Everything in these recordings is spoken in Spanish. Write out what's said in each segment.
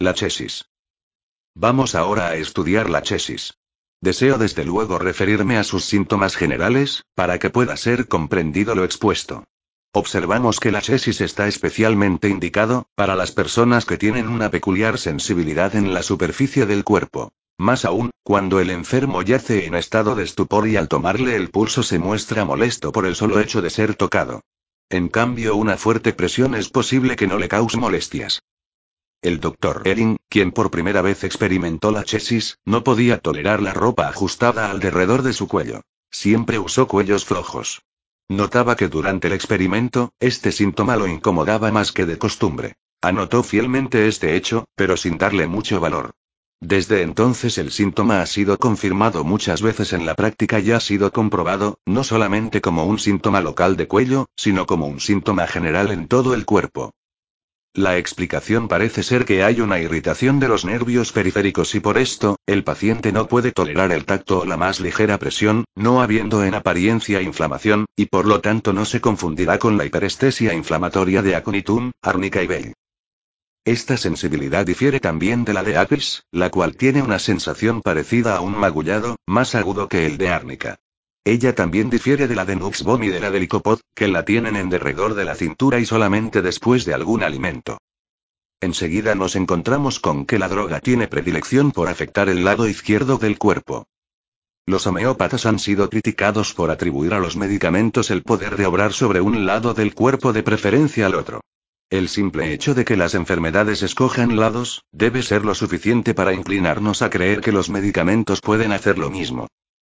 La chesis. Vamos ahora a estudiar la chesis. Deseo desde luego referirme a sus síntomas generales, para que pueda ser comprendido lo expuesto. Observamos que la chesis está especialmente indicado, para las personas que tienen una peculiar sensibilidad en la superficie del cuerpo. Más aún, cuando el enfermo yace en estado de estupor y al tomarle el pulso se muestra molesto por el solo hecho de ser tocado. En cambio, una fuerte presión es posible que no le cause molestias. El doctor Ering, quien por primera vez experimentó la chesis, no podía tolerar la ropa ajustada alrededor de su cuello. Siempre usó cuellos flojos. Notaba que durante el experimento, este síntoma lo incomodaba más que de costumbre. Anotó fielmente este hecho, pero sin darle mucho valor. Desde entonces el síntoma ha sido confirmado muchas veces en la práctica y ha sido comprobado, no solamente como un síntoma local de cuello, sino como un síntoma general en todo el cuerpo. La explicación parece ser que hay una irritación de los nervios periféricos y por esto, el paciente no puede tolerar el tacto o la más ligera presión, no habiendo en apariencia inflamación, y por lo tanto no se confundirá con la hiperestesia inflamatoria de aconitum, árnica y Bell. Esta sensibilidad difiere también de la de apis, la cual tiene una sensación parecida a un magullado, más agudo que el de árnica. Ella también difiere de la de Nux vomi y de la de Licopod, que la tienen en derredor de la cintura y solamente después de algún alimento. Enseguida nos encontramos con que la droga tiene predilección por afectar el lado izquierdo del cuerpo. Los homeópatas han sido criticados por atribuir a los medicamentos el poder de obrar sobre un lado del cuerpo de preferencia al otro. El simple hecho de que las enfermedades escojan lados, debe ser lo suficiente para inclinarnos a creer que los medicamentos pueden hacer lo mismo.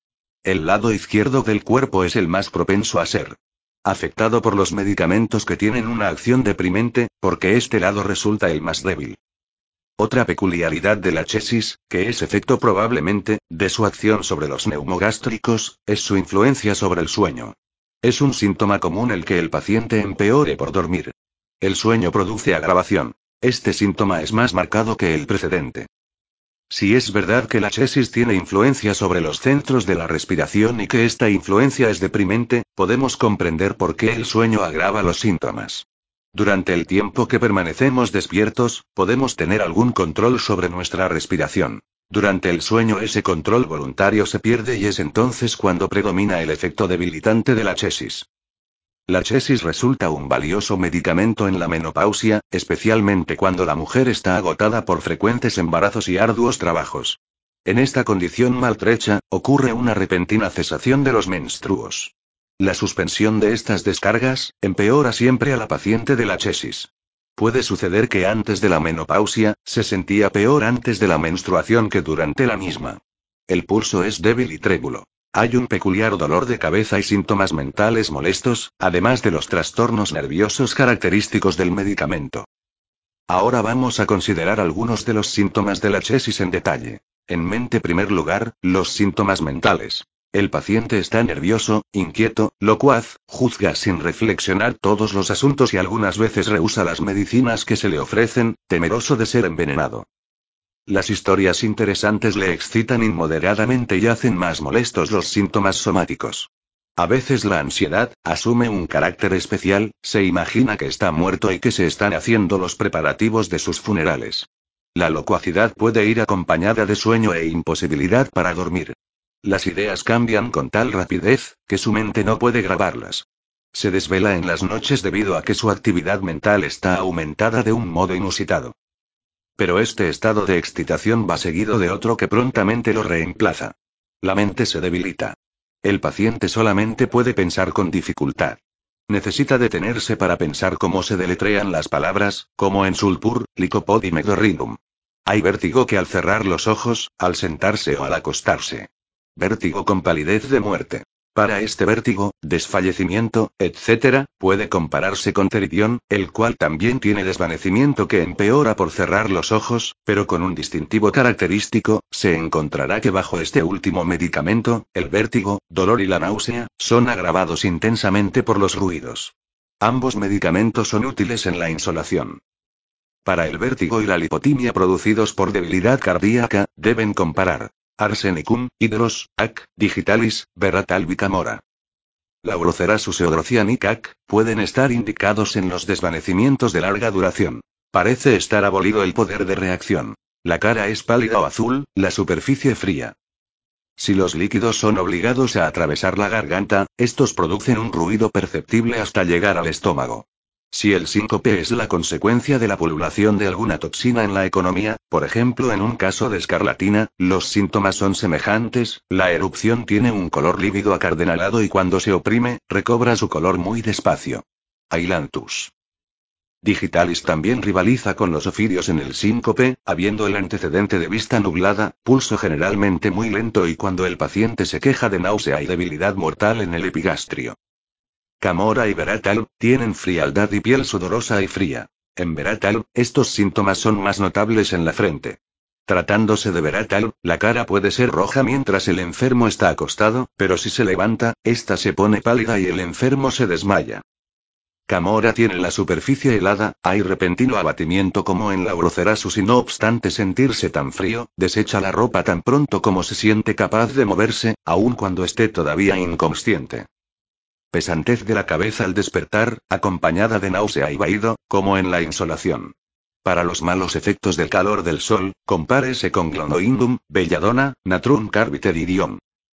El lado izquierdo del cuerpo es el más propenso a ser afectado por los medicamentos que tienen una acción deprimente, porque este lado resulta el más débil. Otra peculiaridad de la chesis, que es efecto probablemente, de su acción sobre los neumogástricos, es su influencia sobre el sueño. Es un síntoma común el que el paciente empeore por dormir. El sueño produce agravación. Este síntoma es más marcado que el precedente. Si es verdad que la chesis tiene influencia sobre los centros de la respiración y que esta influencia es deprimente, podemos comprender por qué el sueño agrava los síntomas. Durante el tiempo que permanecemos despiertos, podemos tener algún control sobre nuestra respiración. Durante el sueño ese control voluntario se pierde y es entonces cuando predomina el efecto debilitante de la chesis. La chesis resulta un valioso medicamento en la menopausia, especialmente cuando la mujer está agotada por frecuentes embarazos y arduos trabajos. En esta condición maltrecha, ocurre una repentina cesación de los menstruos. La suspensión de estas descargas empeora siempre a la paciente de la chesis. Puede suceder que antes de la menopausia, se sentía peor antes de la menstruación que durante la misma. El pulso es débil y trémulo. Hay un peculiar dolor de cabeza y síntomas mentales molestos, además de los trastornos nerviosos característicos del medicamento. Ahora vamos a considerar algunos de los síntomas de la chesis en detalle. En mente, primer lugar, los síntomas mentales. El paciente está nervioso, inquieto, locuaz, juzga sin reflexionar todos los asuntos y algunas veces rehúsa las medicinas que se le ofrecen, temeroso de ser envenenado. Las historias interesantes le excitan inmoderadamente y hacen más molestos los síntomas somáticos. A veces la ansiedad asume un carácter especial, se imagina que está muerto y que se están haciendo los preparativos de sus funerales. La locuacidad puede ir acompañada de sueño e imposibilidad para dormir. Las ideas cambian con tal rapidez, que su mente no puede grabarlas. Se desvela en las noches debido a que su actividad mental está aumentada de un modo inusitado. Pero este estado de excitación va seguido de otro que prontamente lo reemplaza. La mente se debilita. El paciente solamente puede pensar con dificultad. Necesita detenerse para pensar cómo se deletrean las palabras, como en sulpur, licopod y megorrhinum. Hay vértigo que al cerrar los ojos, al sentarse o al acostarse. Vértigo con palidez de muerte. Para este vértigo, desfallecimiento, etc., puede compararse con teridión, el cual también tiene desvanecimiento que empeora por cerrar los ojos, pero con un distintivo característico, se encontrará que bajo este último medicamento, el vértigo, dolor y la náusea, son agravados intensamente por los ruidos. Ambos medicamentos son útiles en la insolación. Para el vértigo y la lipotimia producidos por debilidad cardíaca, deben comparar Arsenicum, hidros, AC, digitalis, Berratalbicamora. Laurocerasus eodrocianic AC, pueden estar indicados en los desvanecimientos de larga duración. Parece estar abolido el poder de reacción. La cara es pálida o azul, la superficie fría. Si los líquidos son obligados a atravesar la garganta, estos producen un ruido perceptible hasta llegar al estómago. Si el síncope es la consecuencia de la pululación de alguna toxina en la economía, por ejemplo en un caso de escarlatina, los síntomas son semejantes, la erupción tiene un color lívido acardenalado y cuando se oprime, recobra su color muy despacio. Ailanthus Digitalis también rivaliza con los ofidios en el síncope, habiendo el antecedente de vista nublada, pulso generalmente muy lento y cuando el paciente se queja de náusea y debilidad mortal en el epigastrio. Camora y Beratal tienen frialdad y piel sudorosa y fría. En Beratal, estos síntomas son más notables en la frente. Tratándose de Beratal, la cara puede ser roja mientras el enfermo está acostado, pero si se levanta, esta se pone pálida y el enfermo se desmaya. Camora tiene la superficie helada, hay repentino abatimiento como en la Urocerasus y no obstante sentirse tan frío, desecha la ropa tan pronto como se siente capaz de moverse, aun cuando esté todavía inconsciente. Pesantez de la cabeza al despertar, acompañada de náusea y vaído, como en la insolación. Para los malos efectos del calor del sol, compárese con Glonoindum, Belladonna, Natrum Carbiteridium.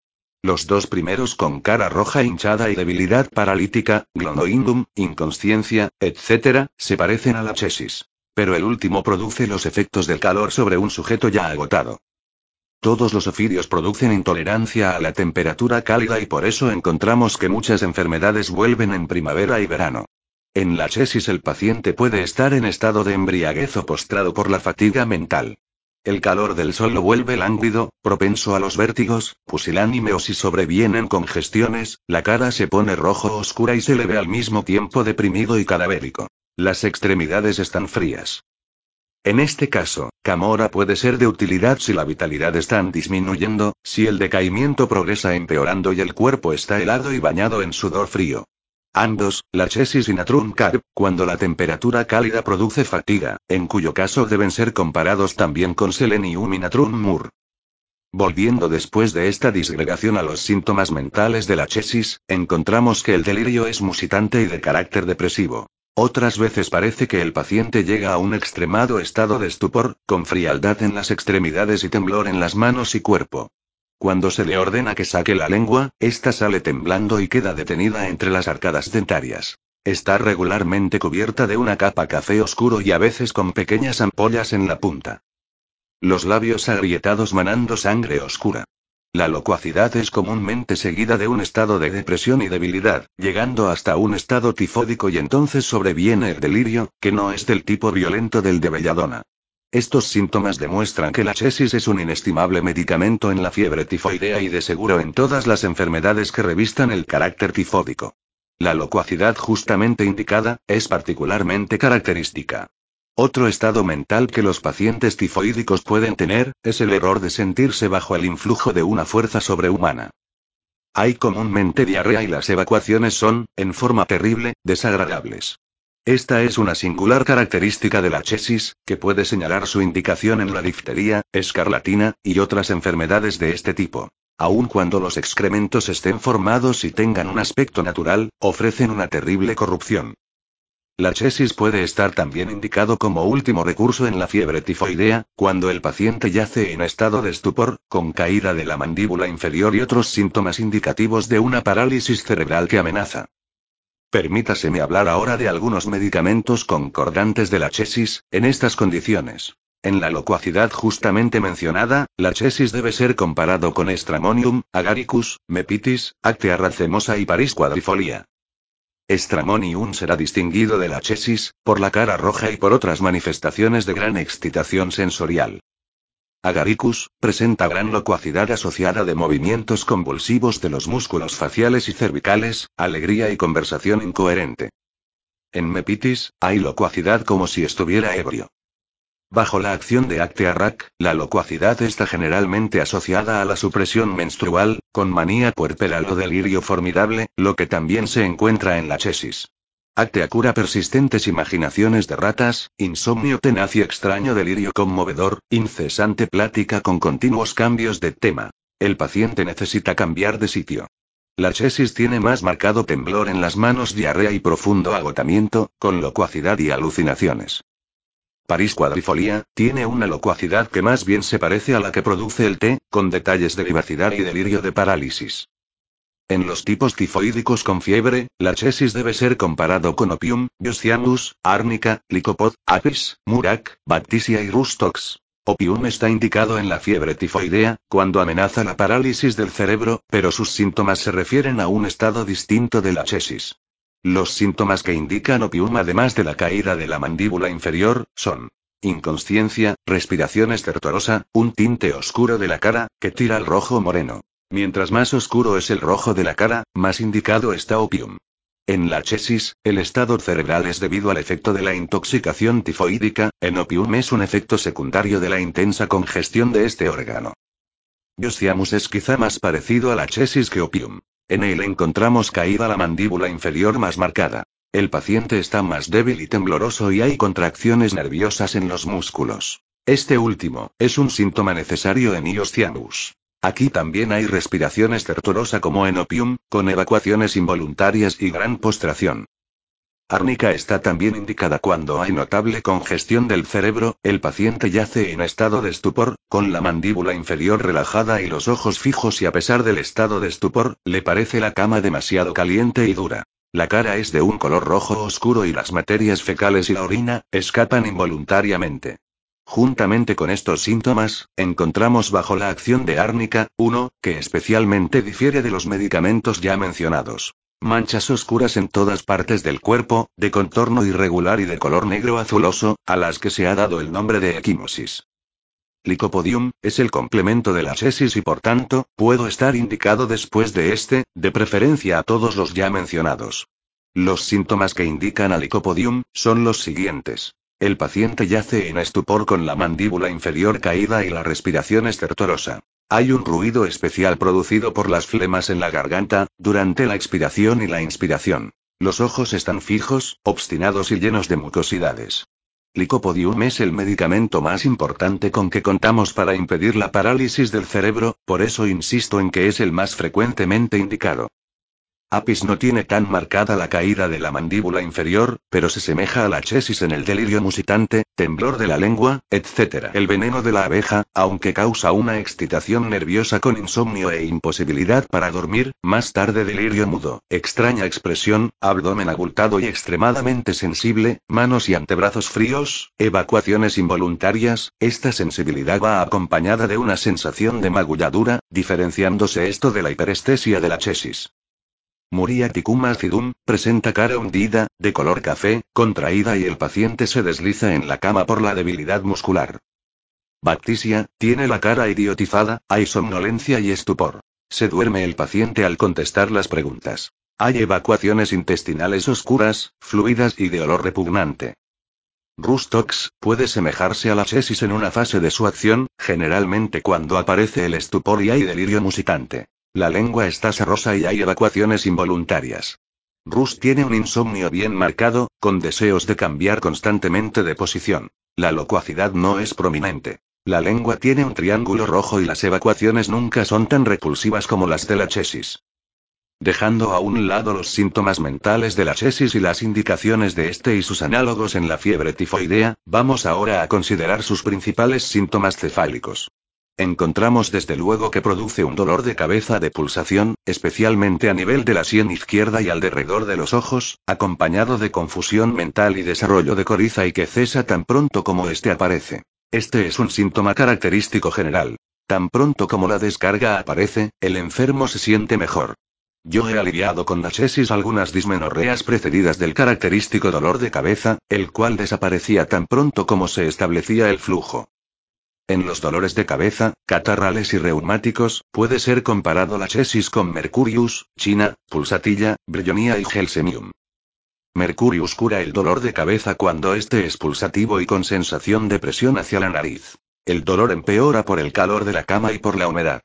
Los dos primeros con cara roja hinchada y debilidad paralítica, Glonoindum, inconsciencia, etc., se parecen a la chesis. Pero el último produce los efectos del calor sobre un sujeto ya agotado. Todos los ofidios producen intolerancia a la temperatura cálida y por eso encontramos que muchas enfermedades vuelven en primavera y verano. En la chesis el paciente puede estar en estado de embriaguez o postrado por la fatiga mental. El calor del sol lo vuelve lánguido, propenso a los vértigos, pusilánime o si sobrevienen congestiones, la cara se pone rojo oscura y se le ve al mismo tiempo deprimido y cadavérico. Las extremidades están frías. En este caso, Camora puede ser de utilidad si la vitalidad está disminuyendo, si el decaimiento progresa empeorando y el cuerpo está helado y bañado en sudor frío. Ambos, la chesis y Natrum Carb, cuando la temperatura cálida produce fatiga, en cuyo caso deben ser comparados también con Selenium y Natrum Mur. Volviendo después de esta disgregación a los síntomas mentales de la chesis, encontramos que el delirio es musitante y de carácter depresivo. Otras veces parece que el paciente llega a un extremado estado de estupor, con frialdad en las extremidades y temblor en las manos y cuerpo. Cuando se le ordena que saque la lengua, ésta sale temblando y queda detenida entre las arcadas dentarias. Está regularmente cubierta de una capa café oscuro y a veces con pequeñas ampollas en la punta. Los labios agrietados manando sangre oscura. La locuacidad es comúnmente seguida de un estado de depresión y debilidad, llegando hasta un estado tifódico y entonces sobreviene el delirio, que no es del tipo violento del de Belladonna. Estos síntomas demuestran que la chesis es un inestimable medicamento en la fiebre tifoidea y de seguro en todas las enfermedades que revistan el carácter tifódico. La locuacidad justamente indicada, es particularmente característica. Otro estado mental que los pacientes tifoídicos pueden tener, es el error de sentirse bajo el influjo de una fuerza sobrehumana. Hay comúnmente diarrea y las evacuaciones son, en forma terrible, desagradables. Esta es una singular característica de la chesis, que puede señalar su indicación en la difteria, escarlatina, y otras enfermedades de este tipo. Aun cuando los excrementos estén formados y tengan un aspecto natural, ofrecen una terrible corrupción. La chesis puede estar también indicado como último recurso en la fiebre tifoidea, cuando el paciente yace en estado de estupor, con caída de la mandíbula inferior y otros síntomas indicativos de una parálisis cerebral que amenaza. Permítaseme hablar ahora de algunos medicamentos concordantes de la chesis, en estas condiciones. En la locuacidad justamente mencionada, la chesis debe ser comparado con Stramonium, Agaricus, Mepitis, Actea racemosa y Paris quadrifolia. Stramonium será distinguido de la chesis, por la cara roja y por otras manifestaciones de gran excitación sensorial. Agaricus, presenta gran locuacidad asociada de movimientos convulsivos de los músculos faciales y cervicales, alegría y conversación incoherente. En Mepitis, hay locuacidad como si estuviera ebrio. Bajo la acción de Actea rac, la locuacidad está generalmente asociada a la supresión menstrual, con manía puerperal o delirio formidable, lo que también se encuentra en la chesis. Actea cura persistentes imaginaciones de ratas, insomnio tenaz y extraño delirio conmovedor, incesante plática con continuos cambios de tema. El paciente necesita cambiar de sitio. La chesis tiene más marcado temblor en las manos, diarrea y profundo agotamiento, con locuacidad y alucinaciones. París cuadrifolia, tiene una locuacidad que más bien se parece a la que produce el té, con detalles de vivacidad y delirio de parálisis. En los tipos tifoídicos con fiebre, la chesis debe ser comparado con Opium, Yusianus, Árnica, Licopod, Apis, Murak, Bactisia y Rustox. Opium está indicado en la fiebre tifoidea, cuando amenaza la parálisis del cerebro, pero sus síntomas se refieren a un estado distinto de la chesis. Los síntomas que indican Opium, además de la caída de la mandíbula inferior, son inconsciencia, respiración estertorosa, un tinte oscuro de la cara, que tira al rojo moreno. Mientras más oscuro es el rojo de la cara, más indicado está Opium. En la chesis, el estado cerebral es debido al efecto de la intoxicación tifoídica, en Opium es un efecto secundario de la intensa congestión de este órgano. Yusiamus es quizá más parecido a la chesis que Opium. En él encontramos caída la mandíbula inferior más marcada. El paciente está más débil y tembloroso y hay contracciones nerviosas en los músculos. Este último, es un síntoma necesario en Yusiamus. Aquí también hay respiración estertorosa como en Opium, con evacuaciones involuntarias y gran postración. Árnica está también indicada cuando hay notable congestión del cerebro, el paciente yace en estado de estupor, con la mandíbula inferior relajada y los ojos fijos y a pesar del estado de estupor, le parece la cama demasiado caliente y dura. La cara es de un color rojo oscuro y las materias fecales y la orina, escapan involuntariamente. Juntamente con estos síntomas, encontramos bajo la acción de árnica, uno, que especialmente difiere de los medicamentos ya mencionados. Manchas oscuras en todas partes del cuerpo, de contorno irregular y de color negro azuloso, a las que se ha dado el nombre de equimosis. Licopodium, es el complemento de la chesis y por tanto, puedo estar indicado después de este, de preferencia a todos los ya mencionados. Los síntomas que indican a Licopodium, son los siguientes. El paciente yace en estupor con la mandíbula inferior caída y la respiración estertorosa. Hay un ruido especial producido por las flemas en la garganta, durante la expiración y la inspiración. Los ojos están fijos, obstinados y llenos de mucosidades. Licopodium es el medicamento más importante con que contamos para impedir la parálisis del cerebro, por eso insisto en que es el más frecuentemente indicado. Apis no tiene tan marcada la caída de la mandíbula inferior, pero se semeja a la chesis en el delirio musitante, temblor de la lengua, etc. El veneno de la abeja, aunque causa una excitación nerviosa con insomnio e imposibilidad para dormir, más tarde delirio mudo, extraña expresión, abdomen abultado y extremadamente sensible, manos y antebrazos fríos, evacuaciones involuntarias, esta sensibilidad va acompañada de una sensación de magulladura, diferenciándose esto de la hiperestesia de la chesis. Muriaticum acidum, presenta cara hundida, de color café, contraída y el paciente se desliza en la cama por la debilidad muscular. Bactisia, tiene la cara idiotizada, hay somnolencia y estupor. Se duerme el paciente al contestar las preguntas. Hay evacuaciones intestinales oscuras, fluidas y de olor repugnante. Rustox, puede semejarse a la chesis en una fase de su acción, generalmente cuando aparece el estupor y hay delirio musitante. La lengua está cerrosa y hay evacuaciones involuntarias. Rus tiene un insomnio bien marcado, con deseos de cambiar constantemente de posición. La locuacidad no es prominente. La lengua tiene un triángulo rojo y las evacuaciones nunca son tan repulsivas como las de la chesis. Dejando a un lado los síntomas mentales de la chesis y las indicaciones de este y sus análogos en la fiebre tifoidea, vamos ahora a considerar sus principales síntomas cefálicos. Encontramos desde luego que produce un dolor de cabeza de pulsación, especialmente a nivel de la sien izquierda y alrededor de los ojos, acompañado de confusión mental y desarrollo de coriza y que cesa tan pronto como este aparece. Este es un síntoma característico general. Tan pronto como la descarga aparece, el enfermo se siente mejor. Yo he aliviado con la chesis algunas dismenorreas precedidas del característico dolor de cabeza, el cual desaparecía tan pronto como se establecía el flujo. En los dolores de cabeza, catarrales y reumáticos, puede ser comparado la chesis con Mercurius, China, Pulsatilla, Bryonia y Gelsemium. Mercurius cura el dolor de cabeza cuando este es pulsativo y con sensación de presión hacia la nariz. El dolor empeora por el calor de la cama y por la humedad.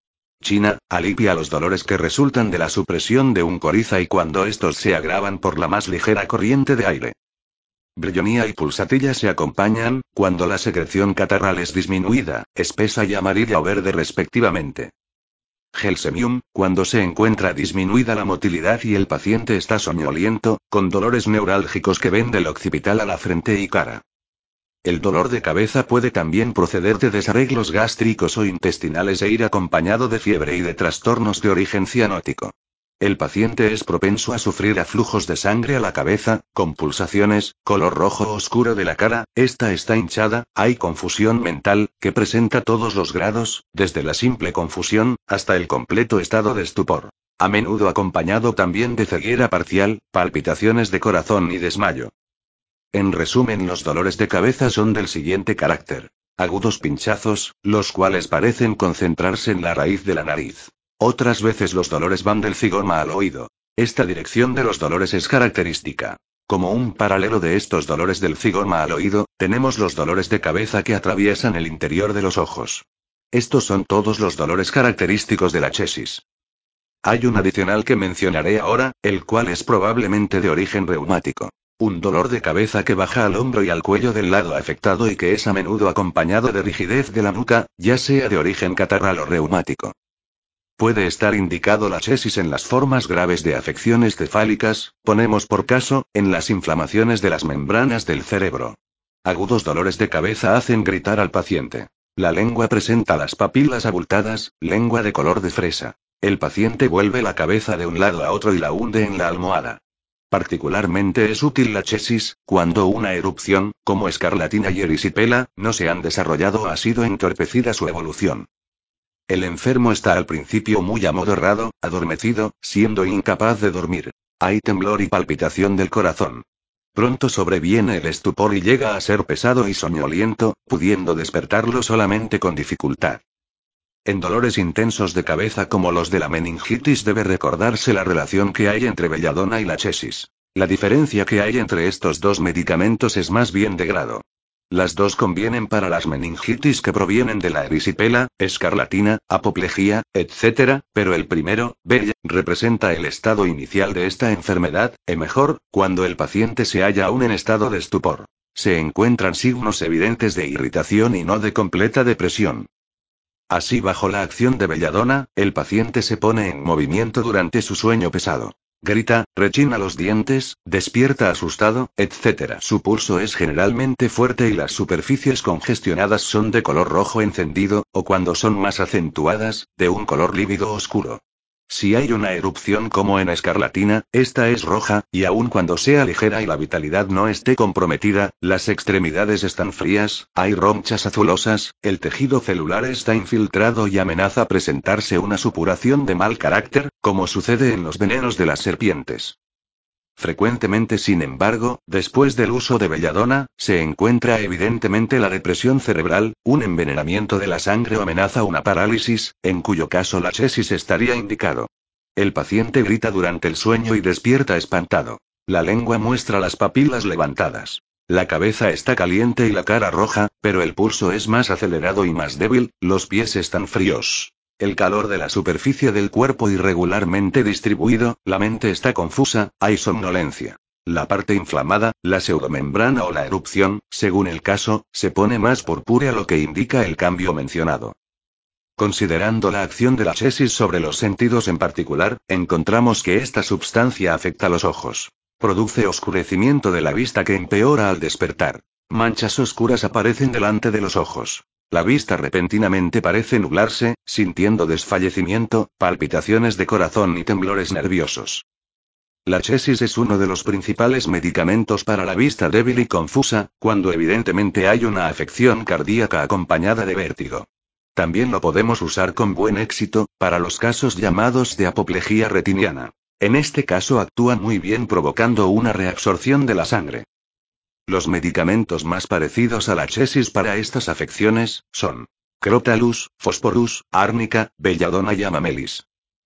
China, alivia los dolores que resultan de la supresión de un coriza y cuando estos se agravan por la más ligera corriente de aire. Bryonia y pulsatilla se acompañan, cuando la secreción catarral es disminuida, espesa y amarilla o verde respectivamente. Gelsemium, cuando se encuentra disminuida la motilidad y el paciente está soñoliento, con dolores neurálgicos que ven del occipital a la frente y cara. El dolor de cabeza puede también proceder de desarreglos gástricos o intestinales e ir acompañado de fiebre y de trastornos de origen cianótico. El paciente es propenso a sufrir aflujos de sangre a la cabeza, con pulsaciones, color rojo oscuro de la cara, esta está hinchada, hay confusión mental, que presenta todos los grados, desde la simple confusión, hasta el completo estado de estupor. A menudo acompañado también de ceguera parcial, palpitaciones de corazón y desmayo. En resumen, los dolores de cabeza son del siguiente carácter. Agudos pinchazos, los cuales parecen concentrarse en la raíz de la nariz. Otras veces los dolores van del cigoma al oído. Esta dirección de los dolores es característica. Como un paralelo de estos dolores del cigoma al oído, tenemos los dolores de cabeza que atraviesan el interior de los ojos. Estos son todos los dolores característicos de la chesis. Hay un adicional que mencionaré ahora, el cual es probablemente de origen reumático. Un dolor de cabeza que baja al hombro y al cuello del lado afectado y que es a menudo acompañado de rigidez de la nuca, ya sea de origen catarral o reumático. Puede estar indicado la chesis en las formas graves de afecciones cefálicas, ponemos por caso, en las inflamaciones de las membranas del cerebro. Agudos dolores de cabeza hacen gritar al paciente. La lengua presenta las papilas abultadas, lengua de color de fresa. El paciente vuelve la cabeza de un lado a otro y la hunde en la almohada. Particularmente es útil la chesis, cuando una erupción, como escarlatina y erisipela, no se han desarrollado o ha sido entorpecida su evolución. El enfermo está al principio muy amodorrado, adormecido, siendo incapaz de dormir. Hay temblor y palpitación del corazón. Pronto sobreviene el estupor y llega a ser pesado y soñoliento, pudiendo despertarlo solamente con dificultad. En dolores intensos de cabeza como los de la meningitis debe recordarse la relación que hay entre belladona y la chesis. La diferencia que hay entre estos dos medicamentos es más bien de grado. Las dos convienen para las meningitis que provienen de la erisipela, escarlatina, apoplejía, etc., pero el primero, Bella, representa el estado inicial de esta enfermedad, mejor, cuando el paciente se halla aún en estado de estupor. Se encuentran signos evidentes de irritación y no de completa depresión. Así, bajo la acción de belladona, el paciente se pone en movimiento durante su sueño pesado. Grita, rechina los dientes, despierta asustado, etc. Su pulso es generalmente fuerte y las superficies congestionadas son de color rojo encendido, o cuando son más acentuadas, de un color lívido oscuro. Si hay una erupción como en escarlatina, esta es roja, y aun cuando sea ligera y la vitalidad no esté comprometida, las extremidades están frías, hay ronchas azulosas, el tejido celular está infiltrado y amenaza presentarse una supuración de mal carácter, como sucede en los venenos de las serpientes. Frecuentemente, sin embargo, después del uso de belladona, se encuentra evidentemente la depresión cerebral, un envenenamiento de la sangre o amenaza una parálisis, en cuyo caso la chesis estaría indicado. El paciente grita durante el sueño y despierta espantado. La lengua muestra las papilas levantadas. La cabeza está caliente y la cara roja, pero el pulso es más acelerado y más débil, los pies están fríos. El calor de la superficie del cuerpo irregularmente distribuido, la mente está confusa, hay somnolencia. La parte inflamada, la pseudomembrana o la erupción, según el caso, se pone más purpúrea, lo que indica el cambio mencionado. Considerando la acción de la chesis sobre los sentidos en particular, encontramos que esta sustancia afecta los ojos. Produce oscurecimiento de la vista que empeora al despertar. Manchas oscuras aparecen delante de los ojos. La vista repentinamente parece nublarse, sintiendo desfallecimiento, palpitaciones de corazón y temblores nerviosos. La chesis es uno de los principales medicamentos para la vista débil y confusa, cuando evidentemente hay una afección cardíaca acompañada de vértigo. También lo podemos usar con buen éxito, para los casos llamados de apoplejía retiniana. En este caso actúa muy bien provocando una reabsorción de la sangre. Los medicamentos más parecidos a la chesis para estas afecciones son Crotalus, Phosphorus, Árnica, Belladona y Amamelis.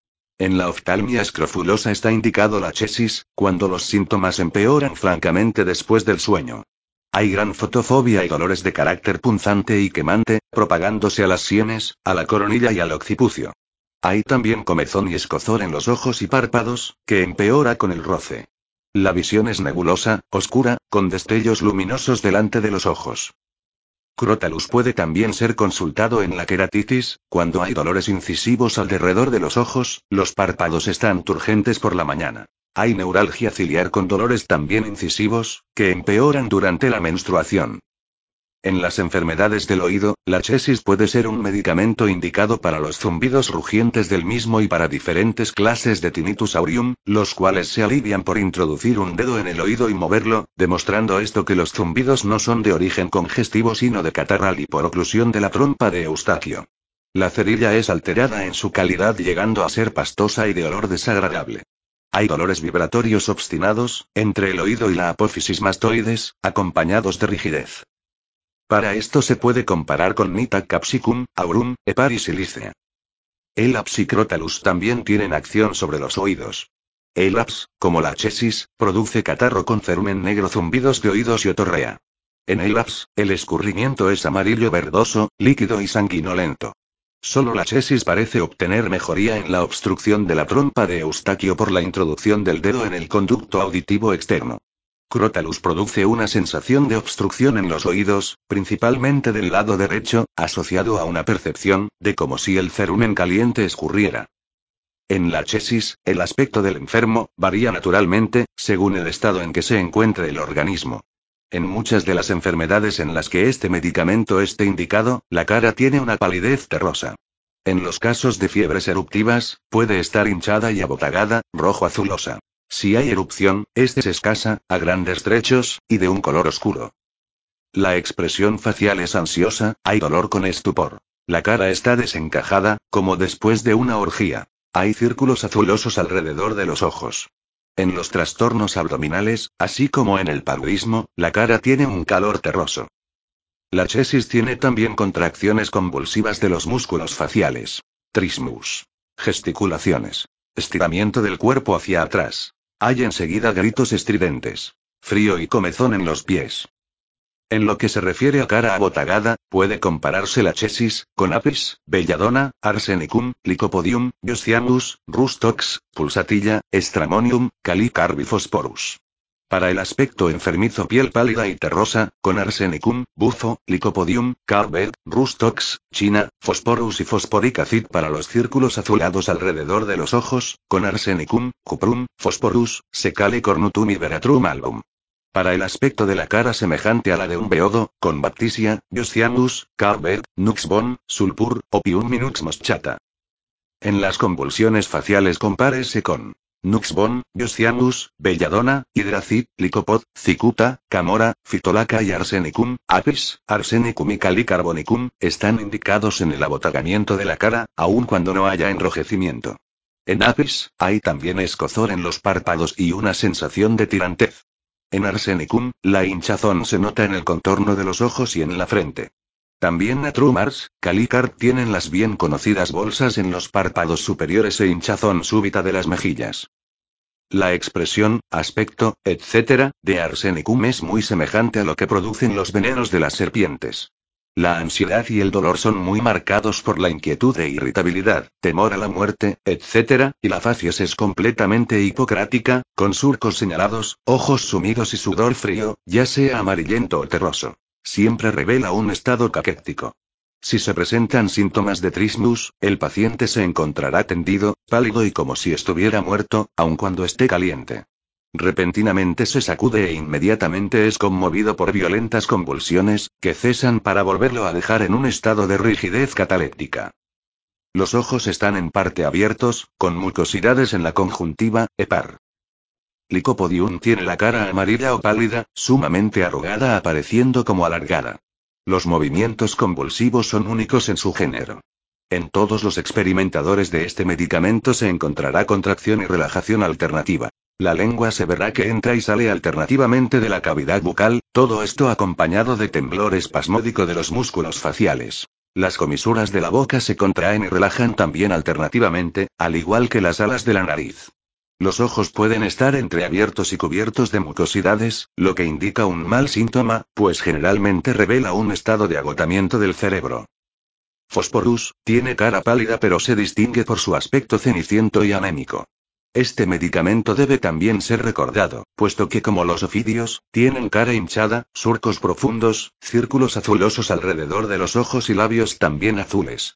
En la oftalmia escrofulosa está indicado la chesis, cuando los síntomas empeoran francamente después del sueño. Hay gran fotofobia y dolores de carácter punzante y quemante, propagándose a las sienes, a la coronilla y al occipucio. Hay también comezón y escozor en los ojos y párpados, que empeora con el roce. La visión es nebulosa, oscura, con destellos luminosos delante de los ojos. Crotalus puede también ser consultado en la queratitis, cuando hay dolores incisivos alrededor de los ojos, los párpados están turgentes por la mañana. Hay neuralgia ciliar con dolores también incisivos, que empeoran durante la menstruación. En las enfermedades del oído, la chesis puede ser un medicamento indicado para los zumbidos rugientes del mismo y para diferentes clases de tinnitus aurium, los cuales se alivian por introducir un dedo en el oído y moverlo, demostrando esto que los zumbidos no son de origen congestivo sino de catarral y por oclusión de la trompa de Eustaquio. La cerilla es alterada en su calidad llegando a ser pastosa y de olor desagradable. Hay dolores vibratorios obstinados, entre el oído y la apófisis mastoides, acompañados de rigidez. Para esto se puede comparar con Nita capsicum, aurum, hepar y silicea. El Apsicrotalus también tienen acción sobre los oídos. El aps, como la chesis, produce catarro con cerumen negro, zumbidos de oídos y otorrea. En el aps, el escurrimiento es amarillo verdoso, líquido y sanguinolento. Solo la chesis parece obtener mejoría en la obstrucción de la trompa de Eustaquio por la introducción del dedo en el conducto auditivo externo. Crotalus produce una sensación de obstrucción en los oídos, principalmente del lado derecho, asociado a una percepción, de como si el cerumen caliente escurriera. En la chesis, el aspecto del enfermo, varía naturalmente, según el estado en que se encuentre el organismo. En muchas de las enfermedades en las que este medicamento esté indicado, la cara tiene una palidez terrosa. En los casos de fiebres eruptivas, puede estar hinchada y abotagada, rojo-azulosa. Si hay erupción, esta es escasa, a grandes trechos, y de un color oscuro. La expresión facial es ansiosa, hay dolor con estupor. La cara está desencajada, como después de una orgía. Hay círculos azulosos alrededor de los ojos. En los trastornos abdominales, así como en el paludismo, la cara tiene un calor terroso. La chesis tiene también contracciones convulsivas de los músculos faciales. Trismus. Gesticulaciones. Estiramiento del cuerpo hacia atrás. Hay enseguida gritos estridentes. Frío y comezón en los pies. En lo que se refiere a cara abotagada, puede compararse la chesis, con apis, belladonna, arsenicum, lycopodium, goscianus, rustox, pulsatilla, stramonium, calicarbiphosphorus. Para el aspecto enfermizo, piel pálida y terrosa, con arsenicum, bufo, lycopodium, carbet, rustox, china, phosphorus y phosphoric acid. Para los círculos azulados alrededor de los ojos, con arsenicum, cuprum, phosphorus, secale cornutum y veratrum album. Para el aspecto de la cara semejante a la de un beodo, con baptisia, goscianus, carbet, nuxbon, sulpur, opium minux moschata. En las convulsiones faciales compárese con nuxbon, goscianus, belladonna, hidracid, licopod, cicuta, camora, fitolaca y arsenicum, apis, arsenicum y calicarbonicum, están indicados en el abotagamiento de la cara, aun cuando no haya enrojecimiento. En apis, hay también escozor en los párpados y una sensación de tirantez. En arsenicum, la hinchazón se nota en el contorno de los ojos y en la frente. También Natrumars, Calicar tienen las bien conocidas bolsas en los párpados superiores e hinchazón súbita de las mejillas. La expresión, aspecto, etc., de arsenicum es muy semejante a lo que producen los venenos de las serpientes. La ansiedad y el dolor son muy marcados por la inquietud e irritabilidad, temor a la muerte, etc., y la facies es completamente hipocrática, con surcos señalados, ojos sumidos y sudor frío, ya sea amarillento o terroso. Siempre revela un estado caquético. Si se presentan síntomas de trismus, el paciente se encontrará tendido, pálido y como si estuviera muerto, aun cuando esté caliente. Repentinamente se sacude e inmediatamente es conmovido por violentas convulsiones, que cesan para volverlo a dejar en un estado de rigidez cataléptica. Los ojos están en parte abiertos, con mucosidades en la conjuntiva, hepar. Lycopodium tiene la cara amarilla o pálida, sumamente arrugada, apareciendo como alargada. Los movimientos convulsivos son únicos en su género. En todos los experimentadores de este medicamento se encontrará contracción y relajación alternativa. La lengua se verá que entra y sale alternativamente de la cavidad bucal, todo esto acompañado de temblor espasmódico de los músculos faciales. Las comisuras de la boca se contraen y relajan también alternativamente, al igual que las alas de la nariz. Los ojos pueden estar entreabiertos y cubiertos de mucosidades, lo que indica un mal síntoma, pues generalmente revela un estado de agotamiento del cerebro. Phosphorus, tiene cara pálida pero se distingue por su aspecto ceniciento y anémico. Este medicamento debe también ser recordado, puesto que como los ofidios, tienen cara hinchada, surcos profundos, círculos azulosos alrededor de los ojos y labios también azules.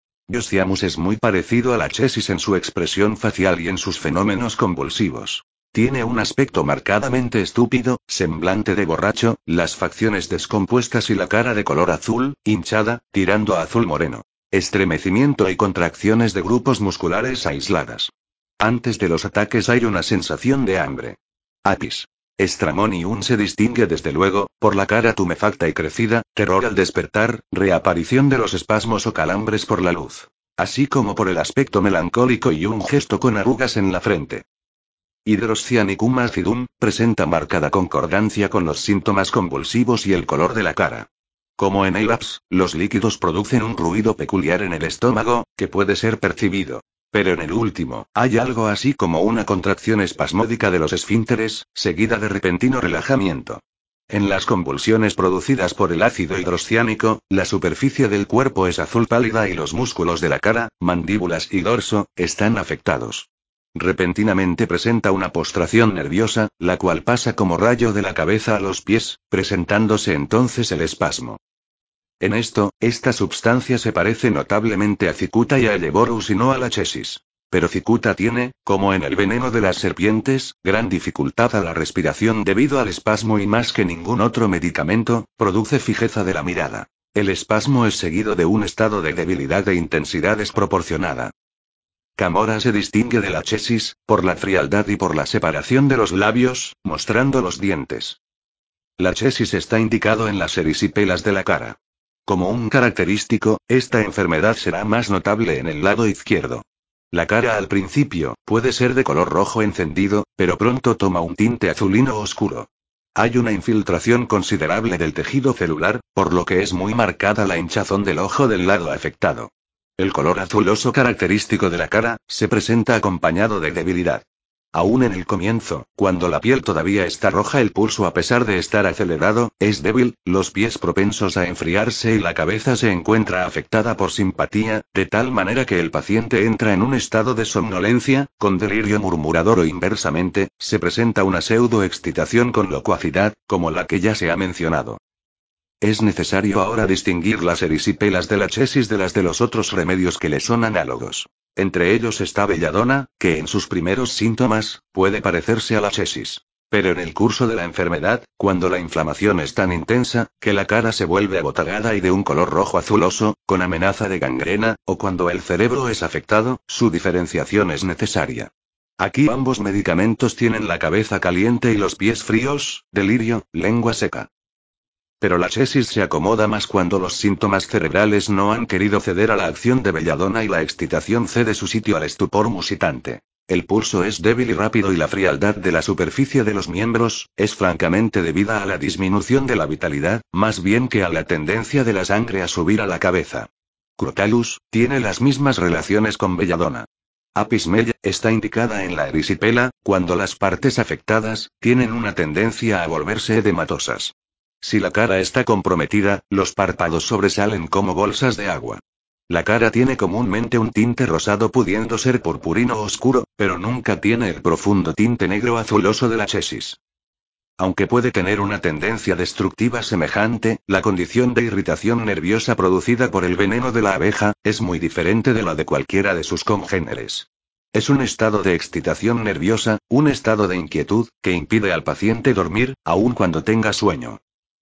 Goscianus es muy parecido a la chesis en su expresión facial y en sus fenómenos convulsivos. Tiene un aspecto marcadamente estúpido, semblante de borracho, las facciones descompuestas y la cara de color azul, hinchada, tirando a azul moreno. Estremecimiento y contracciones de grupos musculares aisladas. Antes de los ataques hay una sensación de hambre. Apis. Stramonium se distingue desde luego, por la cara tumefacta y crecida, terror al despertar, reaparición de los espasmos o calambres por la luz. Así como por el aspecto melancólico y un gesto con arrugas en la frente. Hydrocyanicum acidum, presenta marcada concordancia con los síntomas convulsivos y el color de la cara. Como en Elaps, los líquidos producen un ruido peculiar en el estómago, que puede ser percibido. Pero en el último, hay algo así como una contracción espasmódica de los esfínteres, seguida de repentino relajamiento. En las convulsiones producidas por el ácido hidrociánico, la superficie del cuerpo es azul pálida y los músculos de la cara, mandíbulas y dorso, están afectados. Repentinamente presenta una postración nerviosa, la cual pasa como rayo de la cabeza a los pies, presentándose entonces el espasmo. En esto, esta substancia se parece notablemente a cicuta y a Eleborus y no a la chesis. Pero cicuta tiene, como en el veneno de las serpientes, gran dificultad a la respiración debido al espasmo y más que ningún otro medicamento, produce fijeza de la mirada. El espasmo es seguido de un estado de debilidad e intensidad desproporcionada. Camora se distingue de la chesis, por la frialdad y por la separación de los labios, mostrando los dientes. La chesis está indicado en las erisipelas de la cara. Como un característico, esta enfermedad será más notable en el lado izquierdo. La cara al principio, puede ser de color rojo encendido, pero pronto toma un tinte azulino oscuro. Hay una infiltración considerable del tejido celular, por lo que es muy marcada la hinchazón del ojo del lado afectado. El color azuloso característico de la cara, se presenta acompañado de debilidad. Aún en el comienzo, cuando la piel todavía está roja, el pulso a pesar de estar acelerado, es débil, los pies propensos a enfriarse y la cabeza se encuentra afectada por simpatía, de tal manera que el paciente entra en un estado de somnolencia, con delirio murmurador o inversamente, se presenta una pseudoexcitación con locuacidad, como la que ya se ha mencionado. Es necesario ahora distinguir las erisipelas de la chesis de las de los otros remedios que le son análogos. Entre ellos está belladona, que en sus primeros síntomas, puede parecerse a la chesis. Pero en el curso de la enfermedad, cuando la inflamación es tan intensa, que la cara se vuelve abotagada y de un color rojo azuloso, con amenaza de gangrena, o cuando el cerebro es afectado, su diferenciación es necesaria. Aquí ambos medicamentos tienen la cabeza caliente y los pies fríos, delirio, lengua seca. Pero la chesis se acomoda más cuando los síntomas cerebrales no han querido ceder a la acción de belladona y la excitación cede su sitio al estupor musitante. El pulso es débil y rápido y la frialdad de la superficie de los miembros, es francamente debida a la disminución de la vitalidad, más bien que a la tendencia de la sangre a subir a la cabeza. Crotalus, tiene las mismas relaciones con belladona. Apis mellea, está indicada en la erisipela, cuando las partes afectadas, tienen una tendencia a volverse edematosas. Si la cara está comprometida, los párpados sobresalen como bolsas de agua. La cara tiene comúnmente un tinte rosado pudiendo ser purpurino oscuro, pero nunca tiene el profundo tinte negro azuloso de la chesis. Aunque puede tener una tendencia destructiva semejante, la condición de irritación nerviosa producida por el veneno de la abeja, es muy diferente de la de cualquiera de sus congéneres. Es un estado de excitación nerviosa, un estado de inquietud, que impide al paciente dormir, aun cuando tenga sueño.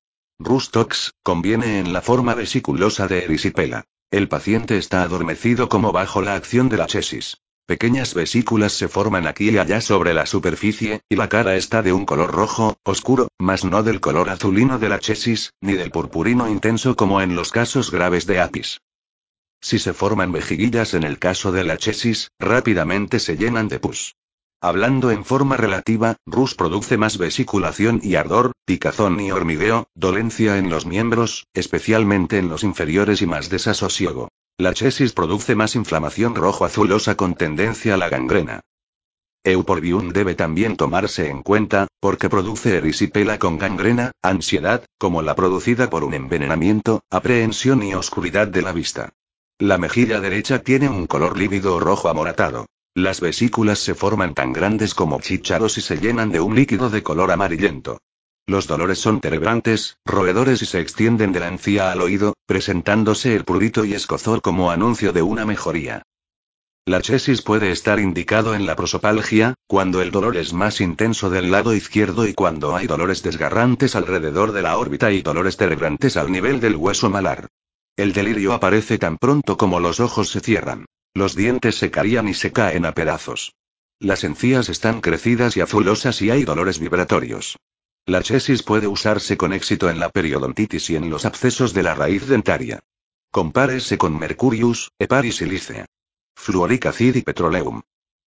Rustox, conviene en la forma vesiculosa de erisipela. El paciente está adormecido como bajo la acción de la chesis. Pequeñas vesículas se forman aquí y allá sobre la superficie, y la cara está de un color rojo, oscuro, mas no del color azulino de la chesis, ni del purpurino intenso como en los casos graves de Apis. Si se forman vejiguillas en el caso de la chesis, rápidamente se llenan de pus. Hablando en forma relativa, Rus produce más vesiculación y ardor, picazón y hormigueo, dolencia en los miembros, especialmente en los inferiores y más desasosiego. La chesis produce más inflamación rojo-azulosa con tendencia a la gangrena. Euporbium debe también tomarse en cuenta, porque produce erisipela con gangrena, ansiedad, como la producida por un envenenamiento, aprehensión y oscuridad de la vista. La mejilla derecha tiene un color lívido o rojo amoratado. Las vesículas se forman tan grandes como chícharos y se llenan de un líquido de color amarillento. Los dolores son terebrantes, roedores y se extienden de la encía al oído, presentándose el prurito y escozor como anuncio de una mejoría. La chesis puede estar indicado en la prosopalgia, cuando el dolor es más intenso del lado izquierdo y cuando hay dolores desgarrantes alrededor de la órbita y dolores cerebrantes al nivel del hueso malar. El delirio aparece tan pronto como los ojos se cierran. Los dientes se caían y se caen a pedazos. Las encías están crecidas y azulosas y hay dolores vibratorios. La chesis puede usarse con éxito en la periodontitis y en los abscesos de la raíz dentaria. Compárese con Mercurius, Heparis y Licea. Fluoric acid y Petroleum.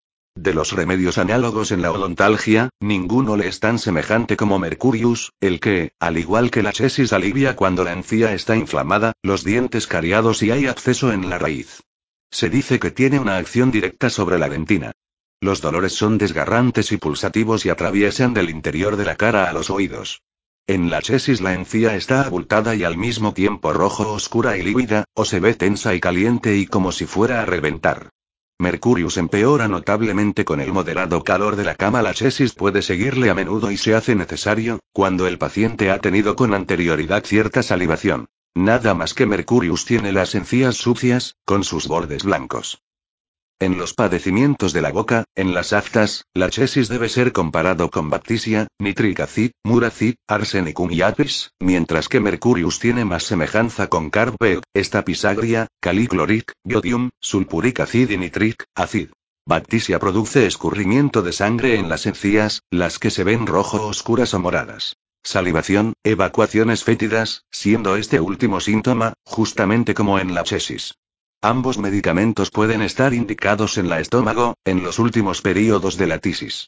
De los remedios análogos en la odontalgia, ninguno le es tan semejante como Mercurius, el que, al igual que la chesis, alivia cuando la encía está inflamada, los dientes cariados y hay absceso en la raíz. Se dice que tiene una acción directa sobre la dentina. Los dolores son desgarrantes y pulsativos y atraviesan del interior de la cara a los oídos. En la chesis la encía está abultada y al mismo tiempo rojo oscura y lívida, o se ve tensa y caliente y como si fuera a reventar. Mercurius empeora notablemente con el moderado calor de la cama. La chesis puede seguirle a menudo y se hace necesario, cuando el paciente ha tenido con anterioridad cierta salivación. Nada más que Mercurius tiene las encías sucias, con sus bordes blancos. En los padecimientos de la boca, en las aftas, la chesis debe ser comparado con Bactisia, Nitric acid, Muracid, Arsenicum y Apis, mientras que Mercurius tiene más semejanza con Carbapenem, Staphysagra, Calicloric, Iodium, Sulfuric acid y Nitric acid. Bactisia produce escurrimiento de sangre en las encías, las que se ven rojo oscuras o moradas. Salivación, evacuaciones fétidas, siendo este último síntoma, justamente como en la chesis. Ambos medicamentos pueden estar indicados en el estómago, en los últimos períodos de la tisis.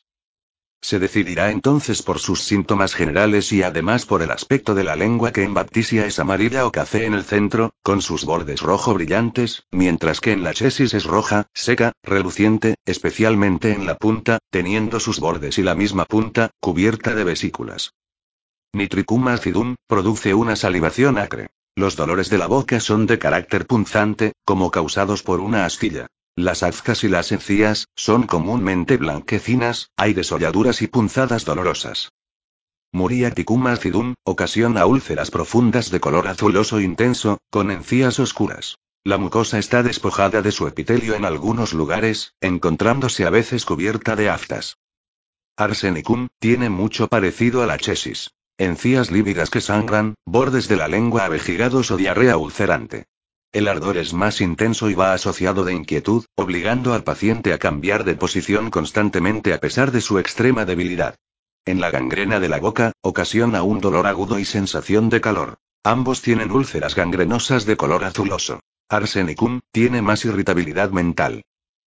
Se decidirá entonces por sus síntomas generales y además por el aspecto de la lengua, que en Bactisia es amarilla o café en el centro, con sus bordes rojo brillantes, mientras que en la chesis es roja, seca, reluciente, especialmente en la punta, teniendo sus bordes y la misma punta, cubierta de vesículas. Nitricum acidum, produce una salivación acre. Los dolores de la boca son de carácter punzante, como causados por una astilla. Las aftas y las encías son comúnmente blanquecinas, hay desolladuras y punzadas dolorosas. Muriaticum acidum, ocasiona úlceras profundas de color azuloso intenso, con encías oscuras. La mucosa está despojada de su epitelio en algunos lugares, encontrándose a veces cubierta de aftas. Arsenicum, tiene mucho parecido a la chesis. Encías lívidas que sangran, bordes de la lengua avejigados o diarrea ulcerante. El ardor es más intenso y va asociado de inquietud, obligando al paciente a cambiar de posición constantemente a pesar de su extrema debilidad. En la gangrena de la boca, ocasiona un dolor agudo y sensación de calor. Ambos tienen úlceras gangrenosas de color azuloso. Arsenicum, tiene más irritabilidad mental.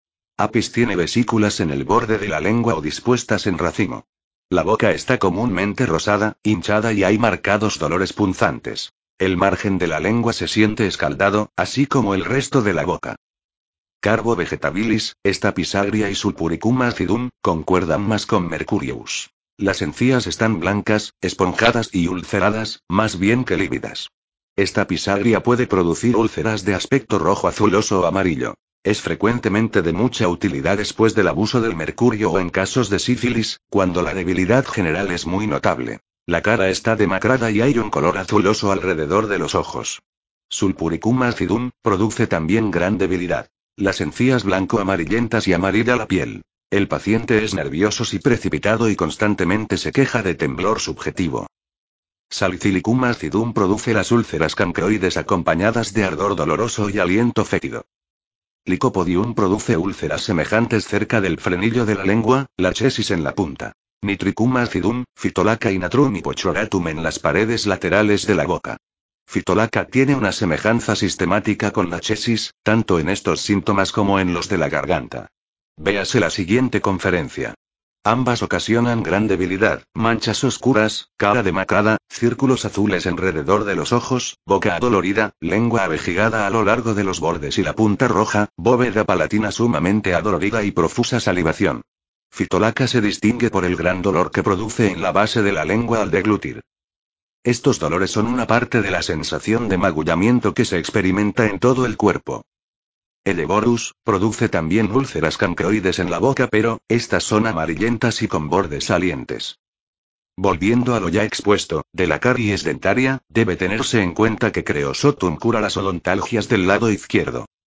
Apis tiene vesículas en el borde de la lengua o dispuestas en racimo. La boca está comúnmente rosada, hinchada y hay marcados dolores punzantes. El margen de la lengua se siente escaldado, así como el resto de la boca. Carbo vegetabilis, Staphysagra y Sulfuricum acidum, concuerdan más con Mercurius. Las encías están blancas, esponjadas y ulceradas, más bien que lívidas. Staphysagra puede producir úlceras de aspecto rojo azuloso o amarillo. Es frecuentemente de mucha utilidad después del abuso del mercurio o en casos de sífilis, cuando la debilidad general es muy notable. La cara está demacrada y hay un color azuloso alrededor de los ojos. Sulfuricum acidum, produce también gran debilidad. Las encías blanco-amarillentas y amarilla la piel. El paciente es nervioso y precipitado y constantemente se queja de temblor subjetivo. Salicylicum acidum produce las úlceras cancroides acompañadas de ardor doloroso y aliento fétido. Lycopodium produce úlceras semejantes cerca del frenillo de la lengua, la chesis en la punta. Nitricum acidum, Phytolacca y Natrum hipochloratum en las paredes laterales de la boca. Phytolacca tiene una semejanza sistemática con la chesis, tanto en estos síntomas como en los de la garganta. Véase la siguiente conferencia. Ambas ocasionan gran debilidad, manchas oscuras, cara demacrada, círculos azules alrededor de los ojos, boca adolorida, lengua avejigada a lo largo de los bordes y la punta roja, bóveda palatina sumamente adolorida y profusa salivación. Phytolacca se distingue por el gran dolor que produce en la base de la lengua al deglutir. Estos dolores son una parte de la sensación de magullamiento que se experimenta en todo el cuerpo. Eleborus, produce también úlceras cancroides en la boca, pero, estas son amarillentas y con bordes salientes. Volviendo a lo ya expuesto, de la caries dentaria, debe tenerse en cuenta que Creosotum cura las odontalgias del lado izquierdo.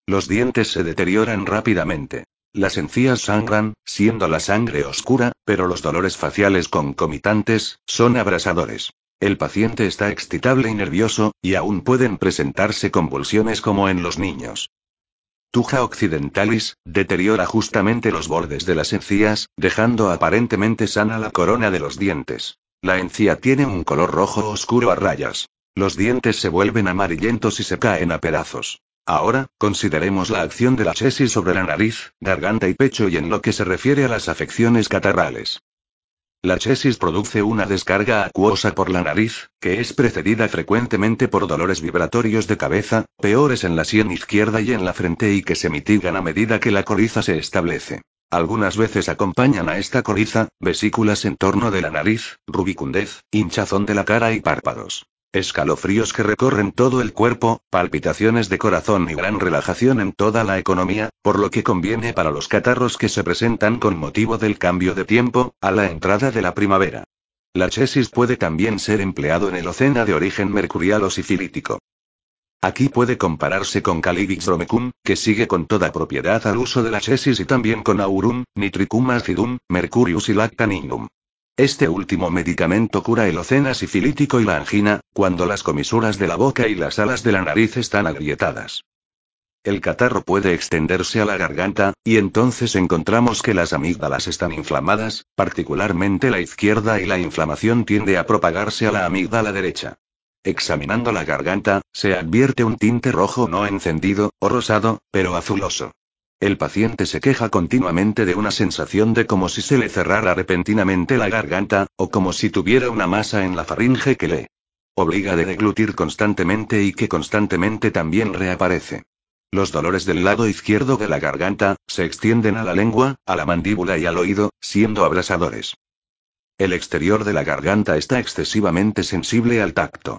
Los dientes se deterioran rápidamente. Las encías sangran, siendo la sangre oscura, pero los dolores faciales concomitantes son abrasadores. El paciente está excitable y nervioso, y aún pueden presentarse convulsiones como en los niños. Tuja occidentalis, deteriora justamente los bordes de las encías, dejando aparentemente sana la corona de los dientes. La encía tiene un color rojo oscuro a rayas. Los dientes se vuelven amarillentos y se caen a pedazos. Ahora, consideremos la acción de la chesis sobre la nariz, garganta y pecho y en lo que se refiere a las afecciones catarrales. La chesis produce una descarga acuosa por la nariz, que es precedida frecuentemente por dolores vibratorios de cabeza, peores en la sien izquierda y en la frente y que se mitigan a medida que la coriza se establece. Algunas veces acompañan a esta coriza, vesículas en torno de la nariz, rubicundez, hinchazón de la cara y párpados. Escalofríos que recorren todo el cuerpo, palpitaciones de corazón y gran relajación en toda la economía, por lo que conviene para los catarros que se presentan con motivo del cambio de tiempo, a la entrada de la primavera. La chesis puede también ser empleado en el ocena de origen mercurial o sifilítico. Aquí puede compararse con Caligix bromecum, que sigue con toda propiedad al uso de la chesis y también con Aurum, Nitricum acidum, Mercurius y Lactaninum. Este último medicamento cura el ocena sifilítico y la angina, cuando las comisuras de la boca y las alas de la nariz están agrietadas. El catarro puede extenderse a la garganta, y entonces encontramos que las amígdalas están inflamadas, particularmente la izquierda, y la inflamación tiende a propagarse a la amígdala derecha. Examinando la garganta, se advierte un tinte rojo no encendido, o rosado, pero azuloso. El paciente se queja continuamente de una sensación de como si se le cerrara repentinamente la garganta, o como si tuviera una masa en la faringe que le obliga a deglutir constantemente y que constantemente también reaparece. Los dolores del lado izquierdo de la garganta se extienden a la lengua, a la mandíbula y al oído, siendo abrasadores. El exterior de la garganta está excesivamente sensible al tacto.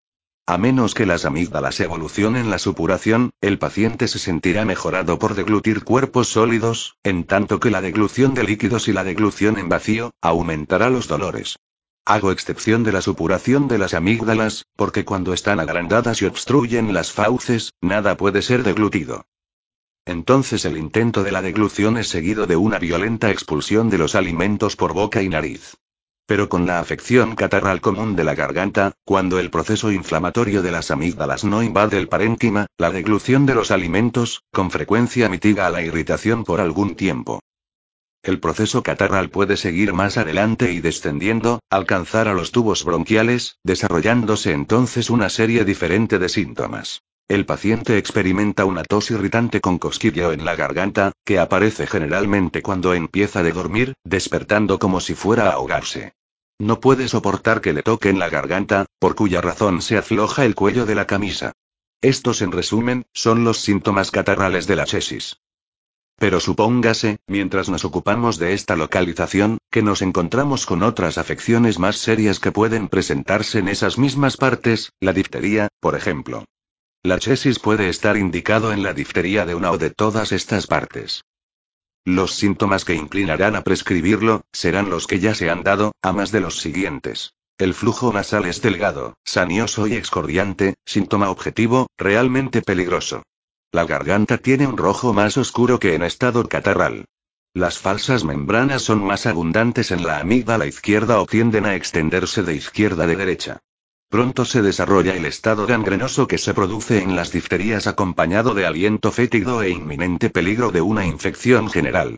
A menos que las amígdalas evolucionen la supuración, el paciente se sentirá mejorado por deglutir cuerpos sólidos, en tanto que la deglución de líquidos y la deglución en vacío aumentará los dolores. Hago excepción de la supuración de las amígdalas, porque cuando están agrandadas y obstruyen las fauces, nada puede ser deglutido. Entonces el intento de la deglución es seguido de una violenta expulsión de los alimentos por boca y nariz. Pero con la afección catarral común de la garganta, cuando el proceso inflamatorio de las amígdalas no invade el parénquima, la deglución de los alimentos, con frecuencia mitiga la irritación por algún tiempo. El proceso catarral puede seguir más adelante y descendiendo, alcanzar a los tubos bronquiales, desarrollándose entonces una serie diferente de síntomas. El paciente experimenta una tos irritante con cosquilleo en la garganta, que aparece generalmente cuando empieza de dormir, despertando como si fuera a ahogarse. No puede soportar que le toquen la garganta, por cuya razón se afloja el cuello de la camisa. Estos, en resumen, son los síntomas catarrales de la chesis. Pero supóngase, mientras nos ocupamos de esta localización, que nos encontramos con otras afecciones más serias que pueden presentarse en esas mismas partes, la difteria, por ejemplo. La chesis puede estar indicado en la difteria de una o de todas estas partes. Los síntomas que inclinarán a prescribirlo, serán los que ya se han dado, a más de los siguientes. El flujo nasal es delgado, sanioso y excoriante, síntoma objetivo, realmente peligroso. La garganta tiene un rojo más oscuro que en estado catarral. Las falsas membranas son más abundantes en la amígdala izquierda o tienden a extenderse de izquierda a derecha. Pronto se desarrolla el estado gangrenoso que se produce en las difterías acompañado de aliento fétido e inminente peligro de una infección general.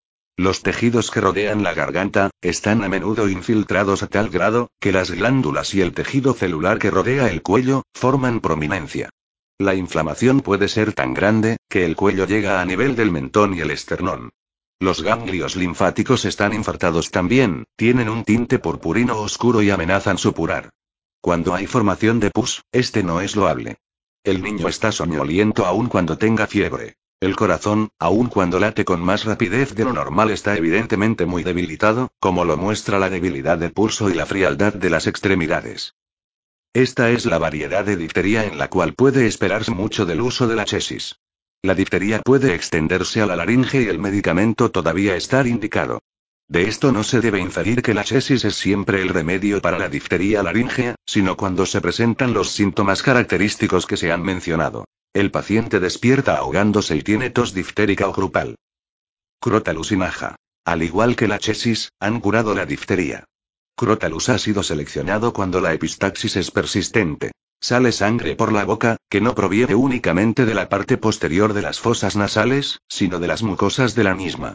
Los tejidos que rodean la garganta están a menudo infiltrados a tal grado que las glándulas y el tejido celular que rodea el cuello forman prominencia. La inflamación puede ser tan grande que el cuello llega a nivel del mentón y el esternón. Los ganglios linfáticos están infartados también, tienen un tinte purpurino oscuro y amenazan supurar. Cuando hay formación de pus, este no es loable. El niño está soñoliento aun cuando tenga fiebre. El corazón, aun cuando late con más rapidez de lo normal, está evidentemente muy debilitado, como lo muestra la debilidad del pulso y la frialdad de las extremidades. Esta es la variedad de difteria en la cual puede esperarse mucho del uso de la chesis. La difteria puede extenderse a la laringe y el medicamento todavía estar indicado. De esto no se debe inferir que la chesis es siempre el remedio para la difteria laríngea, sino cuando se presentan los síntomas característicos que se han mencionado. El paciente despierta ahogándose y tiene tos diftérica o grupal. Crotalus y Naja. Al igual que la chesis, han curado la difteria. Crotalus ha sido seleccionado cuando la epistaxis es persistente. Sale sangre por la boca, que no proviene únicamente de la parte posterior de las fosas nasales, sino de las mucosas de la misma.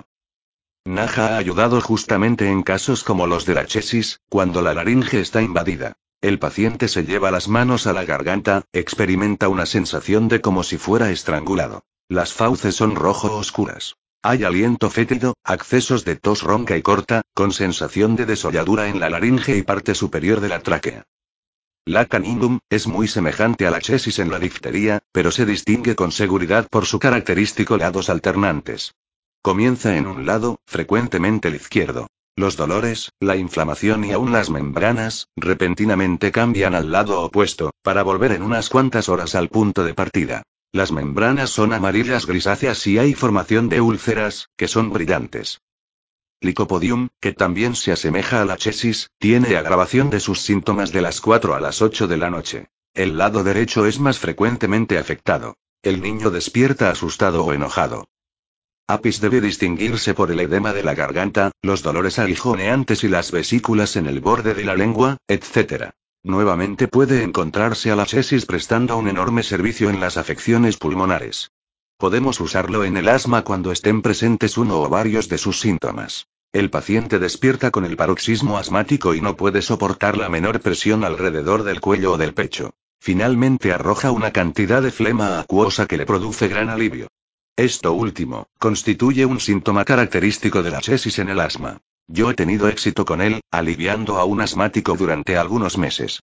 Naja ha ayudado justamente en casos como los de la chesis, cuando la laringe está invadida. El paciente se lleva las manos a la garganta, experimenta una sensación de como si fuera estrangulado. Las fauces son rojo oscuras. Hay aliento fétido, accesos de tos ronca y corta, con sensación de desolladura en la laringe y parte superior de la tráquea. La caninum es muy semejante a la chesis en la difteria, pero se distingue con seguridad por su característico lados alternantes. Comienza en un lado, frecuentemente el izquierdo. Los dolores, la inflamación y aún las membranas, repentinamente cambian al lado opuesto, para volver en unas cuantas horas al punto de partida. Las membranas son amarillas grisáceas y hay formación de úlceras, que son brillantes. Licopodium, que también se asemeja a la chesis, tiene agravación de sus síntomas de las 4 a las 8 de la noche. El lado derecho es más frecuentemente afectado. El niño despierta asustado o enojado. Apis debe distinguirse por el edema de la garganta, los dolores aguijoneantes y las vesículas en el borde de la lengua, etc. Nuevamente puede encontrarse a la chesis prestando un enorme servicio en las afecciones pulmonares. Podemos usarlo en el asma cuando estén presentes uno o varios de sus síntomas. El paciente despierta con el paroxismo asmático y no puede soportar la menor presión alrededor del cuello o del pecho. Finalmente arroja una cantidad de flema acuosa que le produce gran alivio. Esto último, constituye un síntoma característico de la chesis en el asma. Yo he tenido éxito con él, aliviando a un asmático durante algunos meses.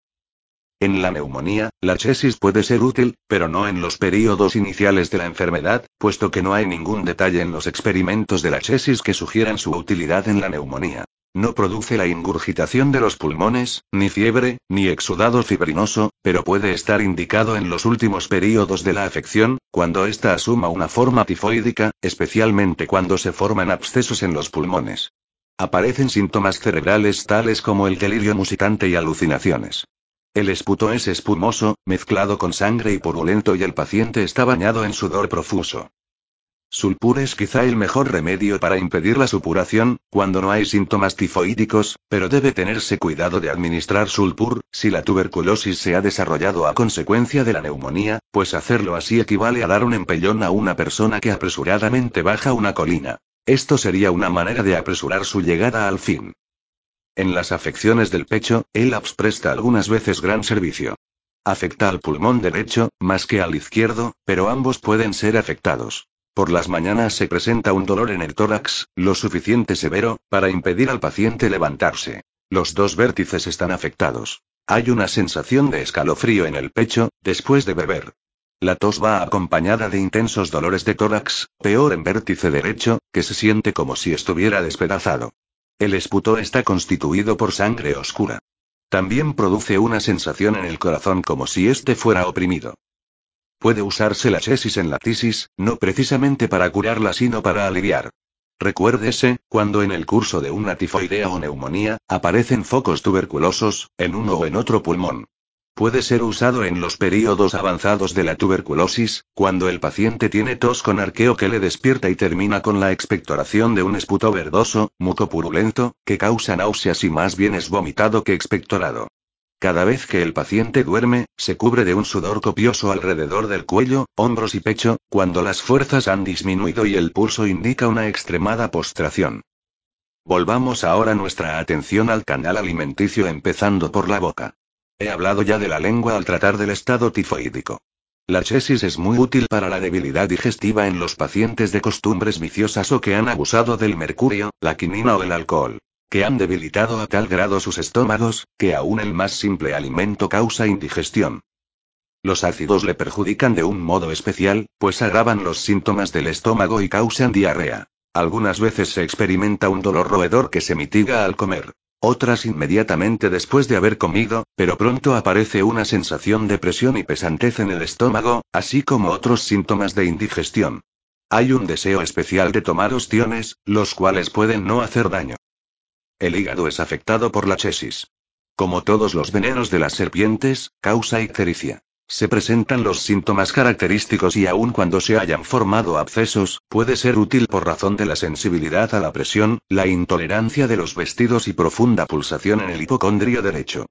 En la neumonía, la chesis puede ser útil, pero no en los períodos iniciales de la enfermedad, puesto que no hay ningún detalle en los experimentos de la chesis que sugieran su utilidad en la neumonía. No produce la ingurgitación de los pulmones, ni fiebre, ni exudado fibrinoso, pero puede estar indicado en los últimos períodos de la afección, cuando ésta asuma una forma tifoidea, especialmente cuando se forman abscesos en los pulmones. Aparecen síntomas cerebrales tales como el delirio musitante y alucinaciones. El esputo es espumoso, mezclado con sangre y purulento y el paciente está bañado en sudor profuso. Sulpur es quizá el mejor remedio para impedir la supuración, cuando no hay síntomas tifoídicos, pero debe tenerse cuidado de administrar sulpur, si la tuberculosis se ha desarrollado a consecuencia de la neumonía, pues hacerlo así equivale a dar un empellón a una persona que apresuradamente baja una colina. Esto sería una manera de apresurar su llegada al fin. En las afecciones del pecho, el APS presta algunas veces gran servicio. Afecta al pulmón derecho, más que al izquierdo, pero ambos pueden ser afectados. Por las mañanas se presenta un dolor en el tórax, lo suficiente severo, para impedir al paciente levantarse. Los dos vértices están afectados. Hay una sensación de escalofrío en el pecho, después de beber. La tos va acompañada de intensos dolores de tórax, peor en vértice derecho, que se siente como si estuviera despedazado. El esputo está constituido por sangre oscura. También produce una sensación en el corazón como si éste fuera oprimido. Puede usarse la chesis en la tisis, no precisamente para curarla sino para aliviar. Recuérdese, cuando en el curso de una tifoidea o neumonía, aparecen focos tuberculosos, en uno o en otro pulmón. Puede ser usado en los períodos avanzados de la tuberculosis, cuando el paciente tiene tos con arqueo que le despierta y termina con la expectoración de un esputo verdoso, mucopurulento, que causa náuseas y más bien es vomitado que expectorado. Cada vez que el paciente duerme, se cubre de un sudor copioso alrededor del cuello, hombros y pecho, cuando las fuerzas han disminuido y el pulso indica una extremada postración. Volvamos ahora nuestra atención al canal alimenticio empezando por la boca. He hablado ya de la lengua al tratar del estado tifoídico. La chesis es muy útil para la debilidad digestiva en los pacientes de costumbres viciosas o que han abusado del mercurio, la quinina o el alcohol, que han debilitado a tal grado sus estómagos, que aún el más simple alimento causa indigestión. Los ácidos le perjudican de un modo especial, pues agravan los síntomas del estómago y causan diarrea. Algunas veces se experimenta un dolor roedor que se mitiga al comer. Otras inmediatamente después de haber comido, pero pronto aparece una sensación de presión y pesantez en el estómago, así como otros síntomas de indigestión. Hay un deseo especial de tomar ostiones, los cuales pueden no hacer daño. El hígado es afectado por la chesis. Como todos los venenos de las serpientes, causa ictericia. Se presentan los síntomas característicos y aun cuando se hayan formado abscesos, puede ser útil por razón de la sensibilidad a la presión, la intolerancia de los vestidos y profunda pulsación en el hipocondrio derecho.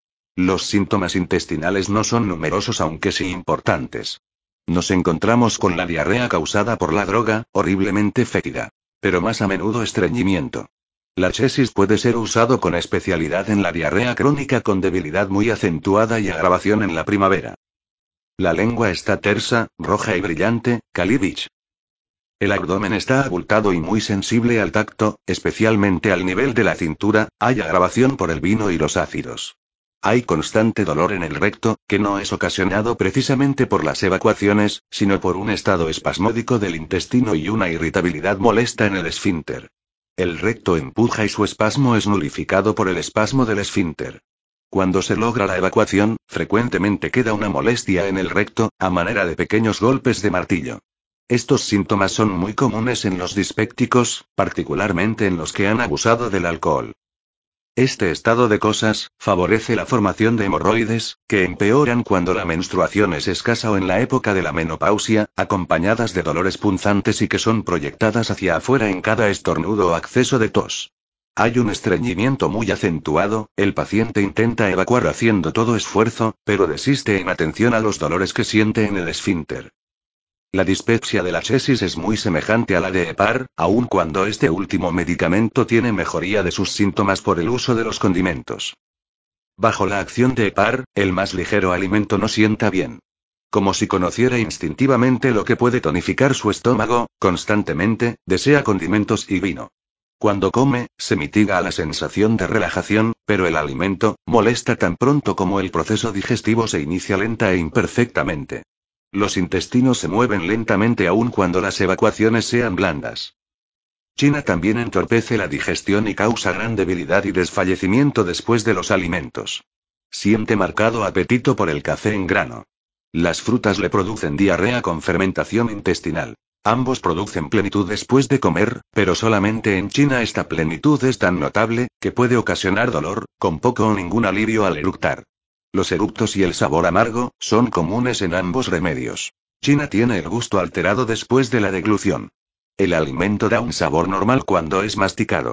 Los síntomas intestinales no son numerosos aunque sí importantes. Nos encontramos con la diarrea causada por la droga, horriblemente fétida. Pero más a menudo estreñimiento. La chesis puede ser usado con especialidad en la diarrea crónica con debilidad muy acentuada y agravación en la primavera. La lengua está tersa, roja y brillante, calibich. El abdomen está abultado y muy sensible al tacto, especialmente al nivel de la cintura, hay agravación por el vino y los ácidos. Hay constante dolor en el recto, que no es ocasionado precisamente por las evacuaciones, sino por un estado espasmódico del intestino y una irritabilidad molesta en el esfínter. El recto empuja y su espasmo es nulificado por el espasmo del esfínter. Cuando se logra la evacuación, frecuentemente queda una molestia en el recto, a manera de pequeños golpes de martillo. Estos síntomas son muy comunes en los dispépticos, particularmente en los que han abusado del alcohol. Este estado de cosas favorece la formación de hemorroides, que empeoran cuando la menstruación es escasa o en la época de la menopausia, acompañadas de dolores punzantes y que son proyectadas hacia afuera en cada estornudo o acceso de tos. Hay un estreñimiento muy acentuado, el paciente intenta evacuar haciendo todo esfuerzo, pero desiste en atención a los dolores que siente en el esfínter. La dispepsia de la chesis es muy semejante a la de Hepar, aun cuando este último medicamento tiene mejoría de sus síntomas por el uso de los condimentos. Bajo la acción de Hepar, el más ligero alimento no sienta bien. Como si conociera instintivamente lo que puede tonificar su estómago, constantemente, desea condimentos y vino. Cuando come, se mitiga la sensación de relajación, pero el alimento, molesta tan pronto como el proceso digestivo se inicia lenta e imperfectamente. Los intestinos se mueven lentamente aun cuando las evacuaciones sean blandas. China también entorpece la digestión y causa gran debilidad y desfallecimiento después de los alimentos. Siente marcado apetito por el café en grano. Las frutas le producen diarrea con fermentación intestinal. Ambos producen plenitud después de comer, pero solamente en China esta plenitud es tan notable, que puede ocasionar dolor, con poco o ningún alivio al eructar. Los eructos y el sabor amargo, son comunes en ambos remedios. China tiene el gusto alterado después de la deglución. El alimento da un sabor normal cuando es masticado.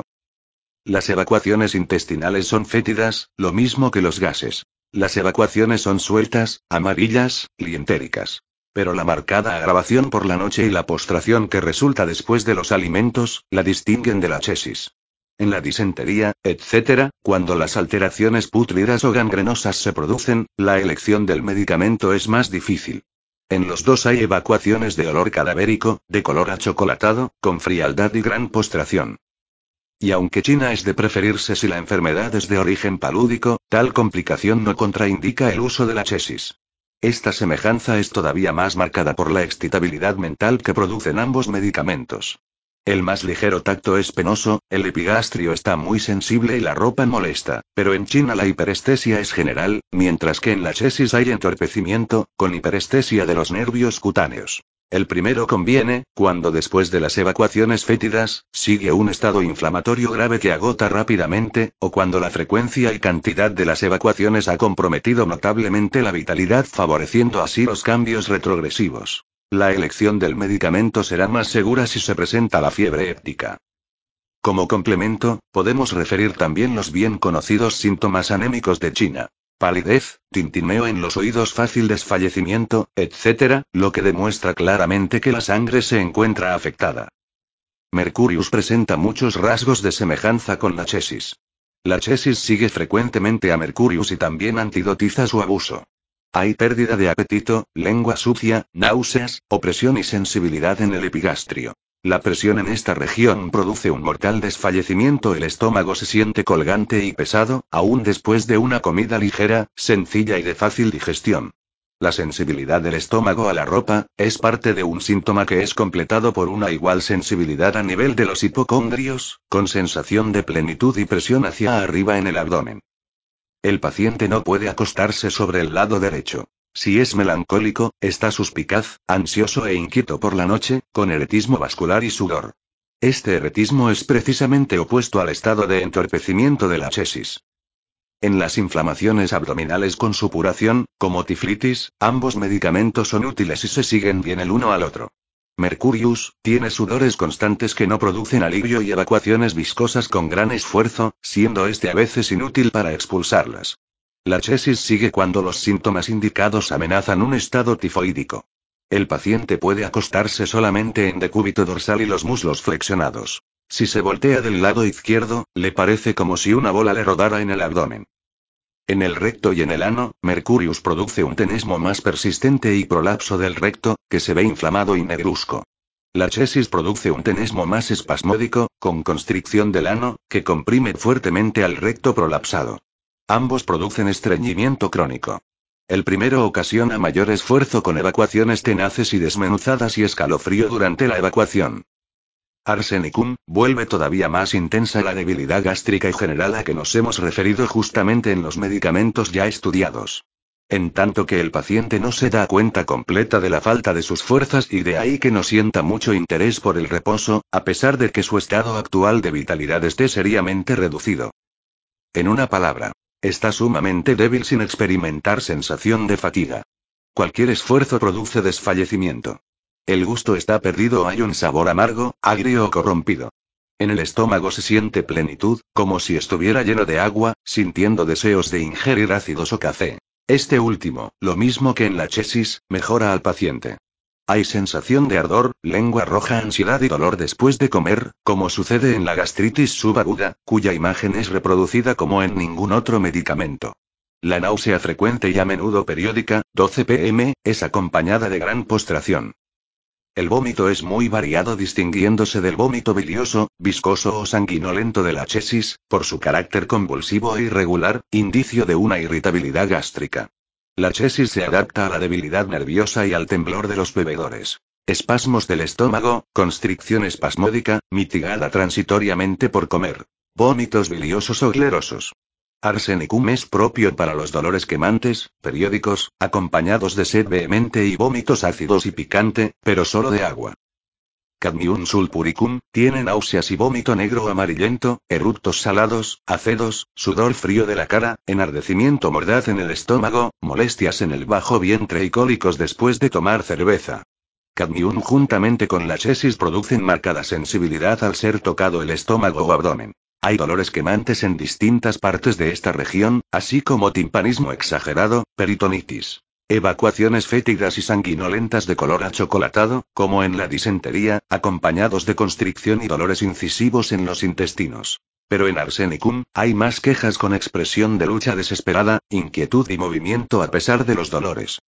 Las evacuaciones intestinales son fétidas, lo mismo que los gases. Las evacuaciones son sueltas, amarillas, lientéricas. Pero la marcada agravación por la noche y la postración que resulta después de los alimentos, la distinguen de la chesis. En la disentería, etc., cuando las alteraciones pútridas o gangrenosas se producen, la elección del medicamento es más difícil. En los dos hay evacuaciones de olor cadavérico, de color achocolatado, con frialdad y gran postración. Y aunque China es de preferirse si la enfermedad es de origen palúdico, tal complicación no contraindica el uso de la chesis. Esta semejanza es todavía más marcada por la excitabilidad mental que producen ambos medicamentos. El más ligero tacto es penoso, el epigastrio está muy sensible y la ropa molesta, pero en China la hiperestesia es general, mientras que en la chesis hay entorpecimiento, con hiperestesia de los nervios cutáneos. El primero conviene, cuando después de las evacuaciones fétidas, sigue un estado inflamatorio grave que agota rápidamente, o cuando la frecuencia y cantidad de las evacuaciones ha comprometido notablemente la vitalidad favoreciendo así los cambios retrogresivos. La elección del medicamento será más segura si se presenta la fiebre héptica. Como complemento, podemos referir también los bien conocidos síntomas anémicos de China. Palidez, tintineo en los oídos, fácil desfallecimiento, etc., lo que demuestra claramente que la sangre se encuentra afectada. Mercurius presenta muchos rasgos de semejanza con la chesis. La chesis sigue frecuentemente a Mercurius y también antidotiza su abuso. Hay pérdida de apetito, lengua sucia, náuseas, opresión y sensibilidad en el epigastrio. La presión en esta región produce un mortal desfallecimiento, el estómago se siente colgante y pesado, aún después de una comida ligera, sencilla y de fácil digestión. La sensibilidad del estómago a la ropa, es parte de un síntoma que es completado por una igual sensibilidad a nivel de los hipocondrios, con sensación de plenitud y presión hacia arriba en el abdomen. El paciente no puede acostarse sobre el lado derecho. Si es melancólico, está suspicaz, ansioso e inquieto por la noche, con eretismo vascular y sudor. Este eretismo es precisamente opuesto al estado de entorpecimiento de la chesis. En las inflamaciones abdominales con supuración, como tiflitis, ambos medicamentos son útiles y se siguen bien el uno al otro. Mercurius tiene sudores constantes que no producen alivio y evacuaciones viscosas con gran esfuerzo, siendo este a veces inútil para expulsarlas. La chesis sigue cuando los síntomas indicados amenazan un estado tifoídico. El paciente puede acostarse solamente en decúbito dorsal y los muslos flexionados. Si se voltea del lado izquierdo, le parece como si una bola le rodara en el abdomen. En el recto y en el ano, Mercurius produce un tenesmo más persistente y prolapso del recto, que se ve inflamado y negruzco. La chesis produce un tenesmo más espasmódico, con constricción del ano, que comprime fuertemente al recto prolapsado. Ambos producen estreñimiento crónico. El primero ocasiona mayor esfuerzo con evacuaciones tenaces y desmenuzadas y escalofrío durante la evacuación. Arsenicum, vuelve todavía más intensa la debilidad gástrica y general a que nos hemos referido justamente en los medicamentos ya estudiados. En tanto que el paciente no se da cuenta completa de la falta de sus fuerzas y de ahí que no sienta mucho interés por el reposo, a pesar de que su estado actual de vitalidad esté seriamente reducido. En una palabra, está sumamente débil sin experimentar sensación de fatiga. Cualquier esfuerzo produce desfallecimiento. El gusto está perdido o hay un sabor amargo, agrio o corrompido. En el estómago se siente plenitud, como si estuviera lleno de agua, sintiendo deseos de ingerir ácidos o café. Este último, lo mismo que en la chesis, mejora al paciente. Hay sensación de ardor, lengua roja, ansiedad y dolor después de comer, como sucede en la gastritis subaguda, cuya imagen es reproducida como en ningún otro medicamento. La náusea frecuente y a menudo periódica, 12 pm, es acompañada de gran postración. El vómito es muy variado distinguiéndose del vómito bilioso, viscoso o sanguinolento de la chesis, por su carácter convulsivo e irregular, indicio de una irritabilidad gástrica. La chesis se adapta a la debilidad nerviosa y al temblor de los bebedores. Espasmos del estómago, constricción espasmódica, mitigada transitoriamente por comer. Vómitos biliosos o glerosos. Arsenicum es propio para los dolores quemantes, periódicos, acompañados de sed vehemente y vómitos ácidos y picante, pero solo de agua. Cadmium sulpuricum, tiene náuseas y vómito negro o amarillento, eructos salados, acedos, sudor frío de la cara, enardecimiento mordaz en el estómago, molestias en el bajo vientre y cólicos después de tomar cerveza. Cadmium juntamente con la chesis producen marcada sensibilidad al ser tocado el estómago o abdomen. Hay dolores quemantes en distintas partes de esta región, así como timpanismo exagerado, peritonitis. Evacuaciones fétidas y sanguinolentas de color achocolatado, como en la disentería, acompañados de constricción y dolores incisivos en los intestinos. Pero en Arsenicum, hay más quejas con expresión de lucha desesperada, inquietud y movimiento a pesar de los dolores.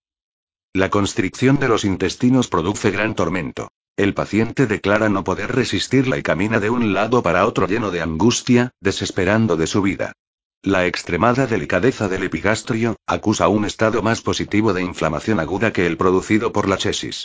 La constricción de los intestinos produce gran tormento. El paciente declara no poder resistirla y camina de un lado para otro lleno de angustia, desesperando de su vida. La extremada delicadeza del epigastrio acusa un estado más positivo de inflamación aguda que el producido por la chesis.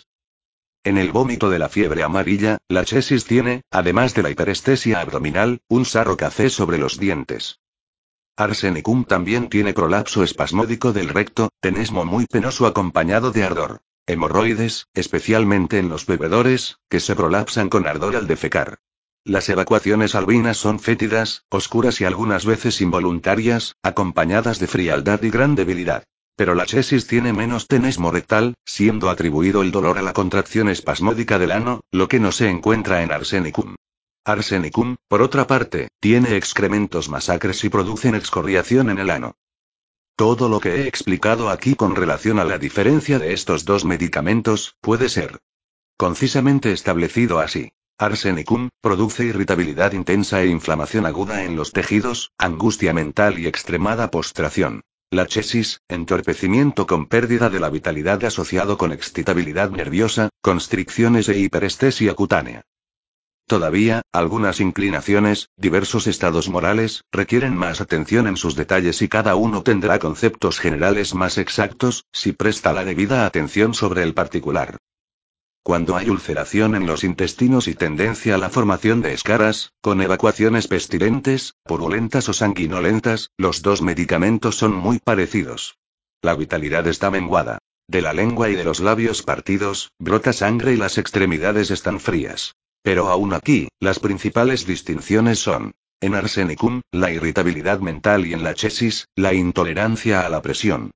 En el vómito de la fiebre amarilla, la chesis tiene, además de la hiperestesia abdominal, un sarro café sobre los dientes. Arsenicum también tiene prolapso espasmódico del recto, tenesmo muy penoso acompañado de ardor. Hemorroides, especialmente en los bebedores, que se prolapsan con ardor al defecar. Las evacuaciones albinas son fétidas, oscuras y algunas veces involuntarias, acompañadas de frialdad y gran debilidad. Pero la chesis tiene menos tenesmo rectal, siendo atribuido el dolor a la contracción espasmódica del ano, lo que no se encuentra en Arsenicum. Arsenicum, por otra parte, tiene excrementos masacres y producen excoriación en el ano. Todo lo que he explicado aquí con relación a la diferencia de estos dos medicamentos, puede ser concisamente establecido así. Arsenicum, produce irritabilidad intensa e inflamación aguda en los tejidos, angustia mental y extremada postración. La chesis, entorpecimiento con pérdida de la vitalidad asociado con excitabilidad nerviosa, constricciones e hiperestesia cutánea. Todavía, algunas inclinaciones, diversos estados morales, requieren más atención en sus detalles y cada uno tendrá conceptos generales más exactos, si presta la debida atención sobre el particular. Cuando hay ulceración en los intestinos y tendencia a la formación de escaras, con evacuaciones pestilentes, purulentas o sanguinolentas, los dos medicamentos son muy parecidos. La vitalidad está menguada. De la lengua y de los labios partidos, brota sangre y las extremidades están frías. Pero aún aquí, las principales distinciones son: En Arsenicum, la irritabilidad mental, y en la chesis, la intolerancia a la presión.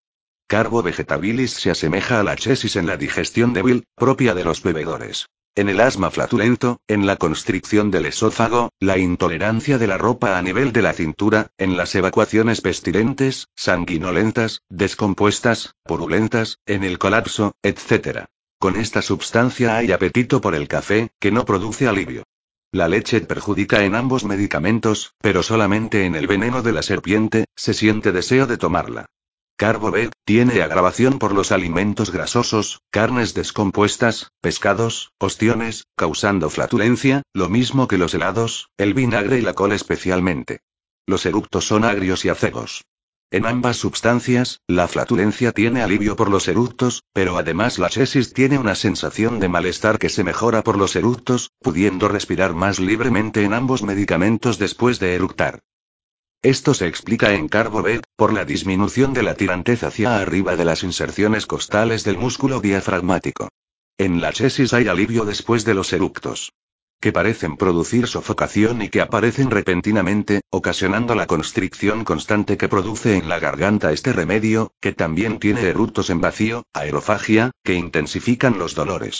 Carbo vegetabilis se asemeja a la chesis en la digestión débil, propia de los bebedores. En el asma flatulento, en la constricción del esófago, la intolerancia de la ropa a nivel de la cintura, en las evacuaciones pestilentes, sanguinolentas, descompuestas, purulentas, en el colapso, etc. Con esta sustancia hay apetito por el café, que no produce alivio. La leche perjudica en ambos medicamentos, pero solamente en el veneno de la serpiente, se siente deseo de tomarla. Carbo-B tiene agravación por los alimentos grasosos, carnes descompuestas, pescados, ostiones, causando flatulencia, lo mismo que los helados, el vinagre y la col especialmente. Los eructos son agrios y acebos. En ambas sustancias, la flatulencia tiene alivio por los eructos, pero además la chesis tiene una sensación de malestar que se mejora por los eructos, pudiendo respirar más libremente en ambos medicamentos después de eructar. Esto se explica en Carbo-B, por la disminución de la tirantez hacia arriba de las inserciones costales del músculo diafragmático. En la chesis hay alivio después de los eructos, que parecen producir sofocación y que aparecen repentinamente, ocasionando la constricción constante que produce en la garganta este remedio, que también tiene eructos en vacío, aerofagia, que intensifican los dolores.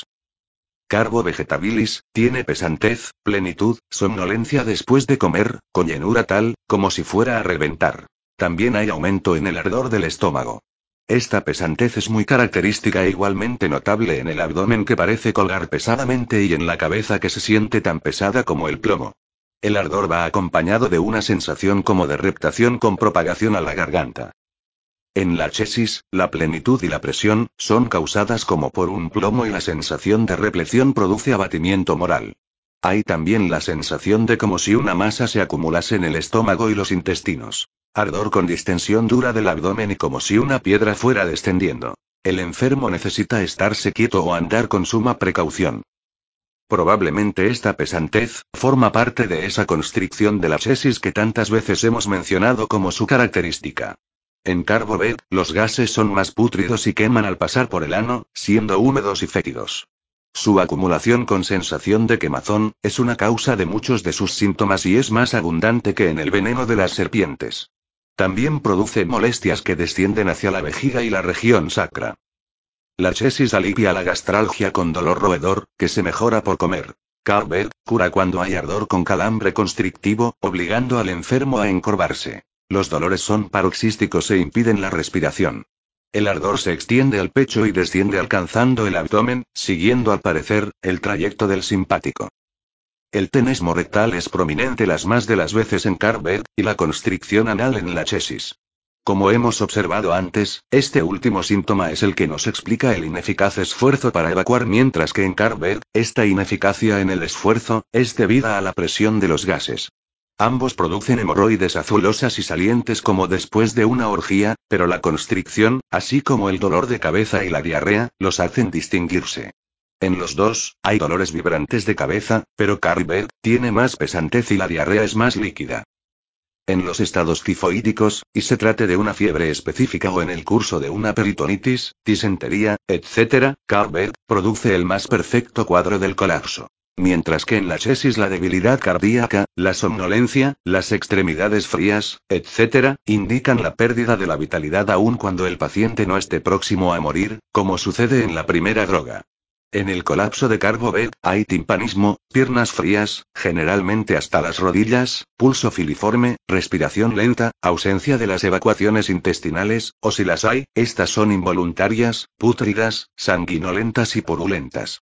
Carbo vegetabilis, tiene pesantez, plenitud, somnolencia después de comer, con llenura tal, como si fuera a reventar. También hay aumento en el ardor del estómago. Esta pesantez es muy característica e igualmente notable en el abdomen, que parece colgar pesadamente, y en la cabeza, que se siente tan pesada como el plomo. El ardor va acompañado de una sensación como de reptación con propagación a la garganta. En la chesis, la plenitud y la presión son causadas como por un plomo, y la sensación de repleción produce abatimiento moral. Hay también la sensación de como si una masa se acumulase en el estómago y los intestinos. Ardor con distensión dura del abdomen y como si una piedra fuera descendiendo. El enfermo necesita estarse quieto o andar con suma precaución. Probablemente esta pesantez forma parte de esa constricción de la chesis que tantas veces hemos mencionado como su característica. En Carbo-B, los gases son más pútridos y queman al pasar por el ano, siendo húmedos y fétidos. Su acumulación con sensación de quemazón es una causa de muchos de sus síntomas y es más abundante que en el veneno de las serpientes. También produce molestias que descienden hacia la vejiga y la región sacra. La chesis alivia la gastralgia con dolor roedor, que se mejora por comer. Carbo-B cura cuando hay ardor con calambre constrictivo, obligando al enfermo a encorvarse. Los dolores son paroxísticos e impiden la respiración. El ardor se extiende al pecho y desciende alcanzando el abdomen, siguiendo al parecer, el trayecto del simpático. El tenesmo rectal es prominente las más de las veces en Carbo-B, y la constricción anal en la chesis. Como hemos observado antes, este último síntoma es el que nos explica el ineficaz esfuerzo para evacuar, mientras que en Carbo-B, esta ineficacia en el esfuerzo, es debida a la presión de los gases. Ambos producen hemorroides azulosas y salientes como después de una orgía, pero la constricción, así como el dolor de cabeza y la diarrea, los hacen distinguirse. En los dos, hay dolores vibrantes de cabeza, pero Carbo-B tiene más pesantez y la diarrea es más líquida. En los estados tifoídicos, y se trate de una fiebre específica o en el curso de una peritonitis, disentería, etc., Carbo-B produce el más perfecto cuadro del colapso. Mientras que en la chesis la debilidad cardíaca, la somnolencia, las extremidades frías, etc., indican la pérdida de la vitalidad aun cuando el paciente no esté próximo a morir, como sucede en la primera droga. En el colapso de Carbo-B, hay timpanismo, piernas frías, generalmente hasta las rodillas, pulso filiforme, respiración lenta, ausencia de las evacuaciones intestinales, o si las hay, estas son involuntarias, pútridas, sanguinolentas y purulentas.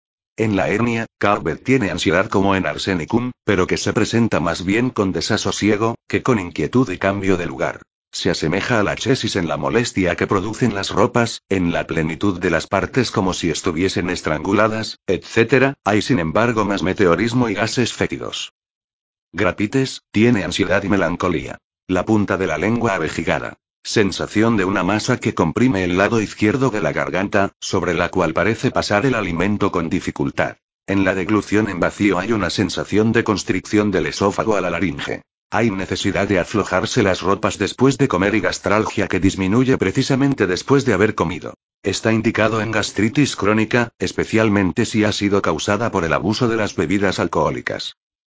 En la hernia, Carbo-B tiene ansiedad como en Arsenicum, pero que se presenta más bien con desasosiego, que con inquietud y cambio de lugar. Se asemeja a la chesis en la molestia que producen las ropas, en la plenitud de las partes como si estuviesen estranguladas, etc., hay sin embargo más meteorismo y gases fétidos. Grapites, tiene ansiedad y melancolía. La punta de la lengua avejigada. Sensación de una masa que comprime el lado izquierdo de la garganta, sobre la cual parece pasar el alimento con dificultad. En la deglución en vacío hay una sensación de constricción del esófago a la laringe. Hay necesidad de aflojarse las ropas después de comer y gastralgia que disminuye precisamente después de haber comido. Está indicado en gastritis crónica, especialmente si ha sido causada por el abuso de las bebidas alcohólicas.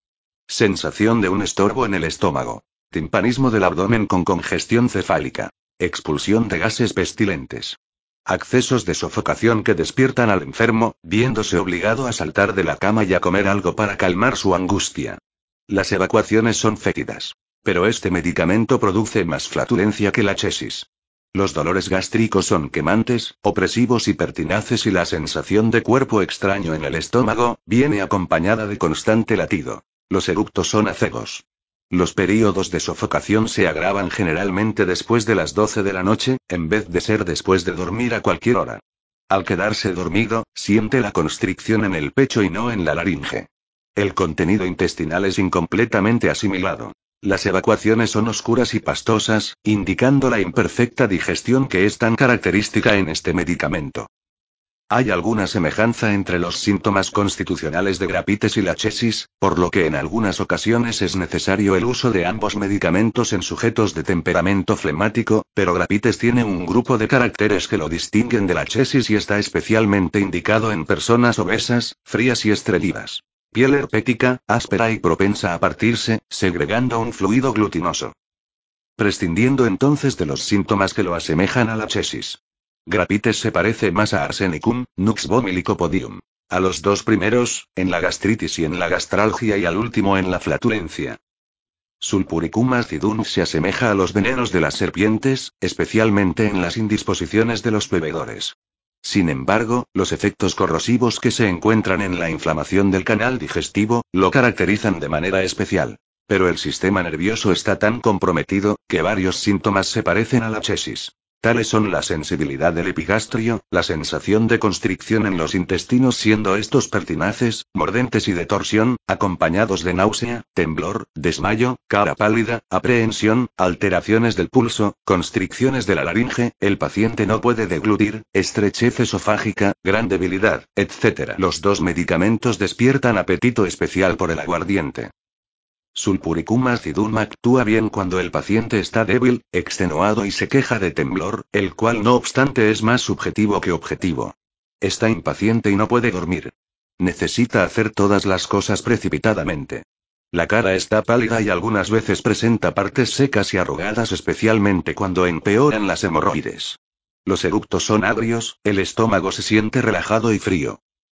Sensación de un estorbo en el estómago. Timpanismo del abdomen con congestión cefálica. Expulsión de gases pestilentes. Accesos de sofocación que despiertan al enfermo, viéndose obligado a saltar de la cama y a comer algo para calmar su angustia. Las evacuaciones son fétidas. Pero este medicamento produce más flatulencia que la chesis. Los dolores gástricos son quemantes, opresivos y pertinaces y la sensación de cuerpo extraño en el estómago, viene acompañada de constante latido. Los eructos son acebos. Los períodos de sofocación se agravan generalmente después de las 12 de la noche, en vez de ser después de dormir a cualquier hora. Al quedarse dormido, siente la constricción en el pecho y no en la laringe. El contenido intestinal es incompletamente asimilado. Las evacuaciones son oscuras y pastosas, indicando la imperfecta digestión que es tan característica en este medicamento. Hay alguna semejanza entre los síntomas constitucionales de Grapites y la chesis, por lo que en algunas ocasiones es necesario el uso de ambos medicamentos en sujetos de temperamento flemático, pero Grapites tiene un grupo de caracteres que lo distinguen de la chesis y está especialmente indicado en personas obesas, frías y estreñidas. Piel herpética, áspera y propensa a partirse, segregando un fluido glutinoso. Prescindiendo entonces de los síntomas que lo asemejan a la chesis. Grapites se parece más a Arsenicum, Nux vomi Lycopodium. A los dos primeros, en la gastritis y en la gastralgia y al último en la flatulencia. Sulpuricum acidum se asemeja a los venenos de las serpientes, especialmente en las indisposiciones de los bebedores. Sin embargo, los efectos corrosivos que se encuentran en la inflamación del canal digestivo, lo caracterizan de manera especial. Pero el sistema nervioso está tan comprometido, que varios síntomas se parecen a la chesis. Tales son la sensibilidad del epigastrio, la sensación de constricción en los intestinos siendo estos pertinaces, mordentes y de torsión, acompañados de náusea, temblor, desmayo, cara pálida, aprehensión, alteraciones del pulso, constricciones de la laringe, el paciente no puede deglutir, estrechez esofágica, gran debilidad, etc. Los dos medicamentos despiertan apetito especial por el aguardiente. Sulpuricum acidum actúa bien cuando el paciente está débil, extenuado y se queja de temblor, el cual no obstante es más subjetivo que objetivo. Está impaciente y no puede dormir. Necesita hacer todas las cosas precipitadamente. La cara está pálida y algunas veces presenta partes secas y arrugadas, especialmente cuando empeoran las hemorroides. Los eructos son agrios, el estómago se siente relajado y frío.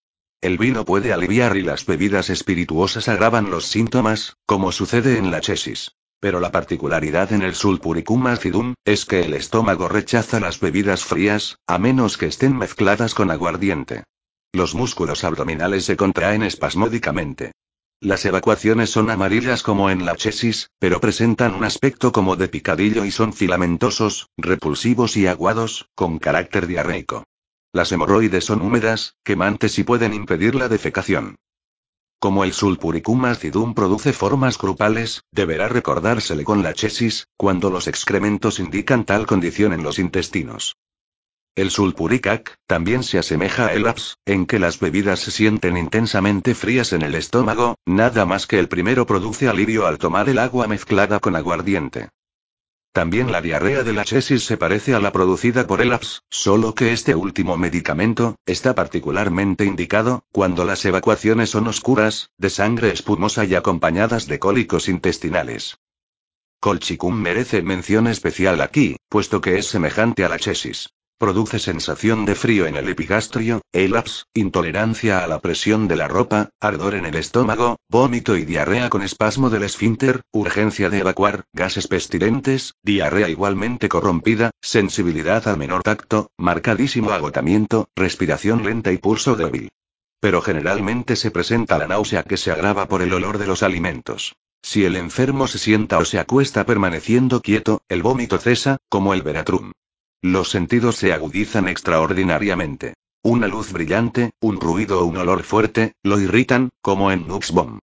El vino puede aliviar y las bebidas espirituosas agravan los síntomas, como sucede en la chesis. Pero la particularidad en el sulpuricum acidum, es que el estómago rechaza las bebidas frías, a menos que estén mezcladas con aguardiente. Los músculos abdominales se contraen espasmódicamente. Las evacuaciones son amarillas como en la chesis, pero presentan un aspecto como de picadillo y son filamentosos, repulsivos y aguados, con carácter diarreico. Las hemorroides son húmedas, quemantes y pueden impedir la defecación. Como el sulpuricum acidum produce formas grupales, deberá recordársele con la chesis, cuando los excrementos indican tal condición en los intestinos. El sulpuricac también se asemeja a el APS, en que las bebidas se sienten intensamente frías en el estómago, nada más que el primero produce alivio al tomar el agua mezclada con aguardiente. También la diarrea de la chesis se parece a la producida por el APS, solo que este último medicamento está particularmente indicado cuando las evacuaciones son oscuras, de sangre espumosa y acompañadas de cólicos intestinales. Colchicum merece mención especial aquí, puesto que es semejante a la chesis. Produce sensación de frío en el epigastrio, ELAPS, intolerancia a la presión de la ropa, ardor en el estómago, vómito y diarrea con espasmo del esfínter, urgencia de evacuar, gases pestilentes, diarrea igualmente corrompida, sensibilidad al menor tacto, marcadísimo agotamiento, respiración lenta y pulso débil. Pero generalmente se presenta la náusea que se agrava por el olor de los alimentos. Si el enfermo se sienta o se acuesta permaneciendo quieto, el vómito cesa, como el veratrum. Los sentidos se agudizan extraordinariamente. Una luz brillante, un ruido o un olor fuerte, lo irritan, como en Nux vom.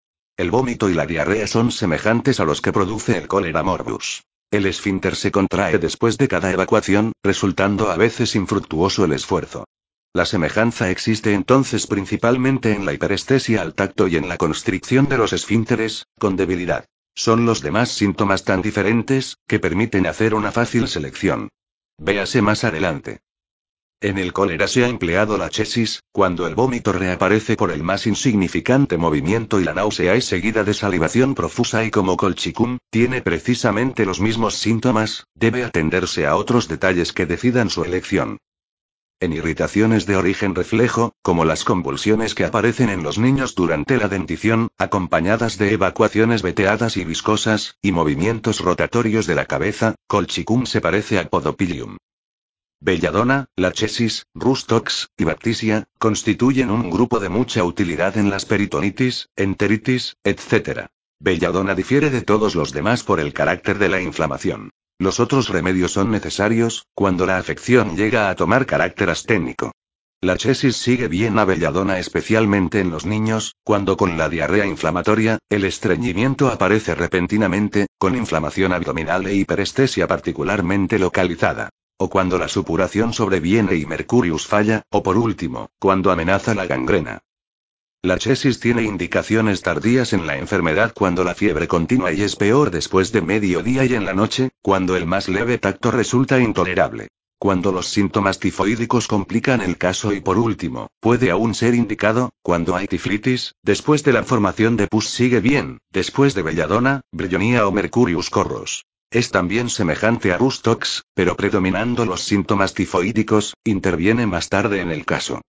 El vómito y la diarrea son semejantes a los que produce el cólera morbus. El esfínter se contrae después de cada evacuación, resultando a veces infructuoso el esfuerzo. La semejanza existe entonces principalmente en la hiperestesia al tacto y en la constricción de los esfínteres, con debilidad. Son los demás síntomas tan diferentes, que permiten hacer una fácil selección. Véase más adelante. En el cólera se ha empleado la chesis, cuando el vómito reaparece por el más insignificante movimiento y la náusea es seguida de salivación profusa y como colchicum tiene precisamente los mismos síntomas, debe atenderse a otros detalles que decidan su elección. En irritaciones de origen reflejo, como las convulsiones que aparecen en los niños durante la dentición, acompañadas de evacuaciones veteadas y viscosas, y movimientos rotatorios de la cabeza, colchicum se parece a podopilium. Belladona, la chesis, rustox, y bactisia, constituyen un grupo de mucha utilidad en las peritonitis, enteritis, etc. Belladona difiere de todos los demás por el carácter de la inflamación. Los otros remedios son necesarios, cuando la afección llega a tomar carácter asténico. La chesis sigue bien a belladona especialmente en los niños, cuando con la diarrea inflamatoria, el estreñimiento aparece repentinamente, con inflamación abdominal e hiperestesia particularmente localizada. O cuando la supuración sobreviene y Mercurius falla, o por último, cuando amenaza la gangrena. La chesis tiene indicaciones tardías en la enfermedad cuando la fiebre continúa y es peor después de mediodía y en la noche, cuando el más leve tacto resulta intolerable. Cuando los síntomas tifoídicos complican el caso y por último, puede aún ser indicado, cuando hay tiflitis, después de la formación de pus sigue bien, después de belladona, brillonía o Mercurius corros. Es también semejante a rustox, pero predominando los síntomas tifoídicos, interviene más tarde en el caso.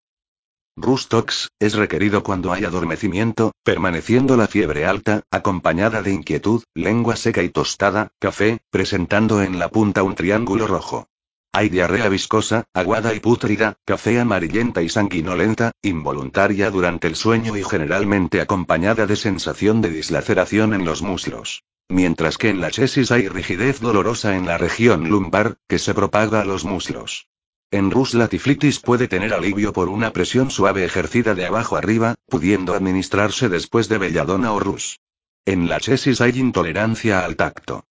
Rustox es requerido cuando hay adormecimiento, permaneciendo la fiebre alta, acompañada de inquietud, lengua seca y tostada, café, presentando en la punta un triángulo rojo. Hay diarrea viscosa, aguada y pútrida, café amarillenta y sanguinolenta, involuntaria durante el sueño y generalmente acompañada de sensación de dislaceración en los muslos. Mientras que en la chesis hay rigidez dolorosa en la región lumbar, que se propaga a los muslos. En Rus la tiflitis puede tener alivio por una presión suave ejercida de abajo arriba, pudiendo administrarse después de belladona o Rus. En la chesis hay intolerancia al tacto.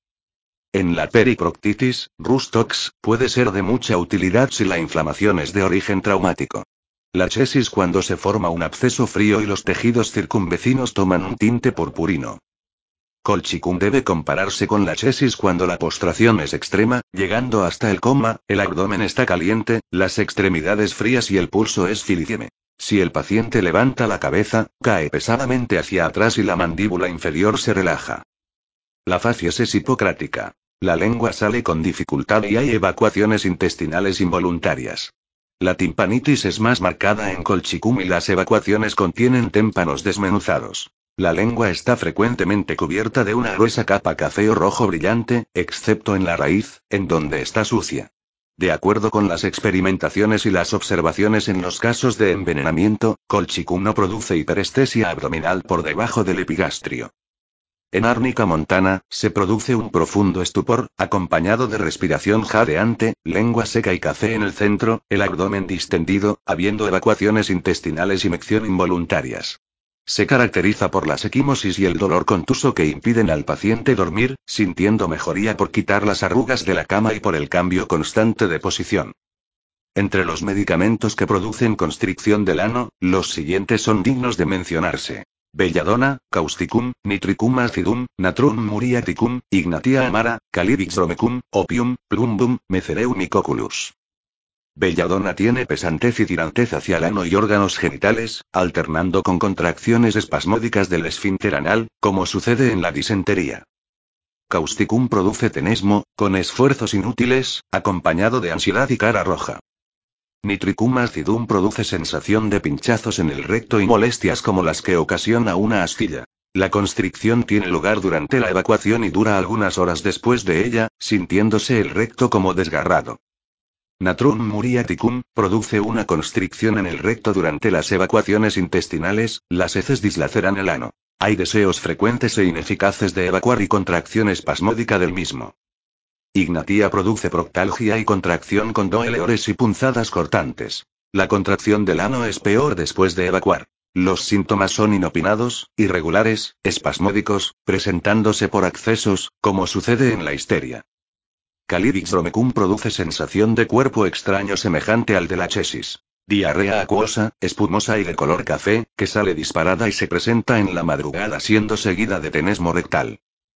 En la periproctitis, rustox puede ser de mucha utilidad si la inflamación es de origen traumático. La chesis cuando se forma un absceso frío y los tejidos circunvecinos toman un tinte purpurino. Colchicum debe compararse con la chesis cuando la postración es extrema, llegando hasta el coma, el abdomen está caliente, las extremidades frías y el pulso es filipieme. Si el paciente levanta la cabeza, cae pesadamente hacia atrás y la mandíbula inferior se relaja. La facies es hipocrática. La lengua sale con dificultad y hay evacuaciones intestinales involuntarias. La timpanitis es más marcada en colchicum y las evacuaciones contienen témpanos desmenuzados. La lengua está frecuentemente cubierta de una gruesa capa café o rojo brillante, excepto en la raíz, en donde está sucia. De acuerdo con las experimentaciones y las observaciones en los casos de envenenamiento, colchicum no produce hiperestesia abdominal por debajo del epigastrio. En árnica montana, se produce un profundo estupor, acompañado de respiración jadeante, lengua seca y café en el centro, el abdomen distendido, habiendo evacuaciones intestinales y mección involuntarias. Se caracteriza por la equimosis y el dolor contuso que impiden al paciente dormir, sintiendo mejoría por quitar las arrugas de la cama y por el cambio constante de posición. Entre los medicamentos que producen constricción del ano, los siguientes son dignos de mencionarse. Belladona, causticum, nitricum acidum, natrum muriaticum, ignatia amara, calivix bromecum, opium, plumbum, mecereum y coculus. Belladona tiene pesantez y tirantez hacia el ano y órganos genitales, alternando con contracciones espasmódicas del esfínter anal, como sucede en la disentería. Causticum produce tenesmo, con esfuerzos inútiles, acompañado de ansiedad y cara roja. Nitricum acidum produce sensación de pinchazos en el recto y molestias como las que ocasiona una astilla. La constricción tiene lugar durante la evacuación y dura algunas horas después de ella, sintiéndose el recto como desgarrado. Natrum muriaticum produce una constricción en el recto durante las evacuaciones intestinales, las heces dislaceran el ano. Hay deseos frecuentes e ineficaces de evacuar y contracción espasmódica del mismo. Ignatia produce proctalgia y contracción con dolores y punzadas cortantes. La contracción del ano es peor después de evacuar. Los síntomas son inopinados, irregulares, espasmódicos, presentándose por accesos, como sucede en la histeria. Calivix bromecum produce sensación de cuerpo extraño semejante al de la chesis. Diarrea acuosa, espumosa y de color café, que sale disparada y se presenta en la madrugada siendo seguida de tenesmo rectal.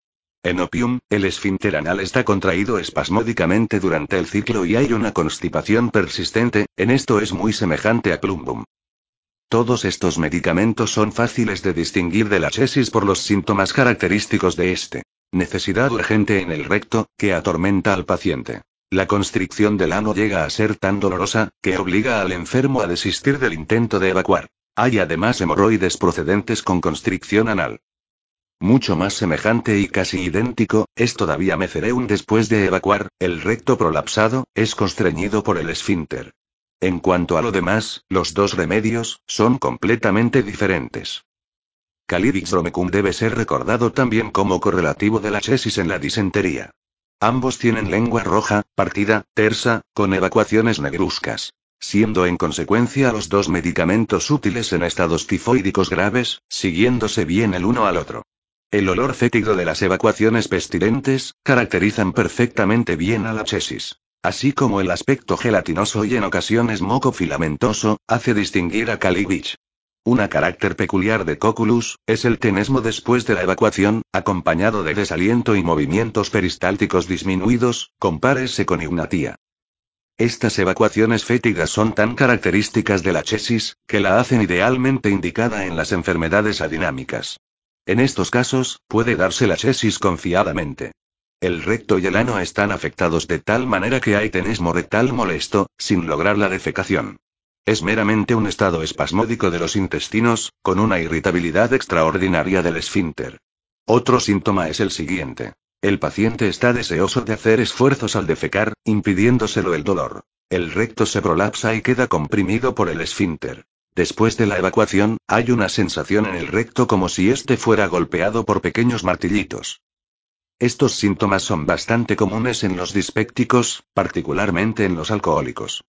En opium, el esfínter anal está contraído espasmódicamente durante el ciclo y hay una constipación persistente, en esto es muy semejante a plumbum. Todos estos medicamentos son fáciles de distinguir de la chesis por los síntomas característicos de este. Necesidad urgente en el recto, que atormenta al paciente. La constricción del ano llega a ser tan dolorosa, que obliga al enfermo a desistir del intento de evacuar. Hay además hemorroides procedentes con constricción anal. Mucho más semejante y casi idéntico, es todavía mezereum después de evacuar, el recto prolapsado, es constreñido por el esfínter. En cuanto a lo demás, los dos remedios, son completamente diferentes. Calivix bromecum debe ser recordado también como correlativo de la chesis en la disentería. Ambos tienen lengua roja, partida, tersa, con evacuaciones negruzcas. Siendo en consecuencia los dos medicamentos útiles en estados tifoídicos graves, siguiéndose bien el uno al otro. El olor fétido de las evacuaciones pestilentes, caracterizan perfectamente bien a la chesis. Así como el aspecto gelatinoso y en ocasiones moco filamentoso, hace distinguir a Calivix. Un carácter peculiar de Cocculus, es el tenesmo después de la evacuación, acompañado de desaliento y movimientos peristálticos disminuidos, compárese con Ignatia. Estas evacuaciones fétidas son tan características de la chesis, que la hacen idealmente indicada en las enfermedades adinámicas. En estos casos, puede darse la chesis confiadamente. El recto y el ano están afectados de tal manera que hay tenesmo rectal molesto, sin lograr la defecación. Es meramente un estado espasmódico de los intestinos, con una irritabilidad extraordinaria del esfínter. Otro síntoma es el siguiente. El paciente está deseoso de hacer esfuerzos al defecar, impidiéndoselo el dolor. El recto se prolapsa y queda comprimido por el esfínter. Después de la evacuación, hay una sensación en el recto como si éste fuera golpeado por pequeños martillitos. Estos síntomas son bastante comunes en los dispépticos, particularmente en los alcohólicos.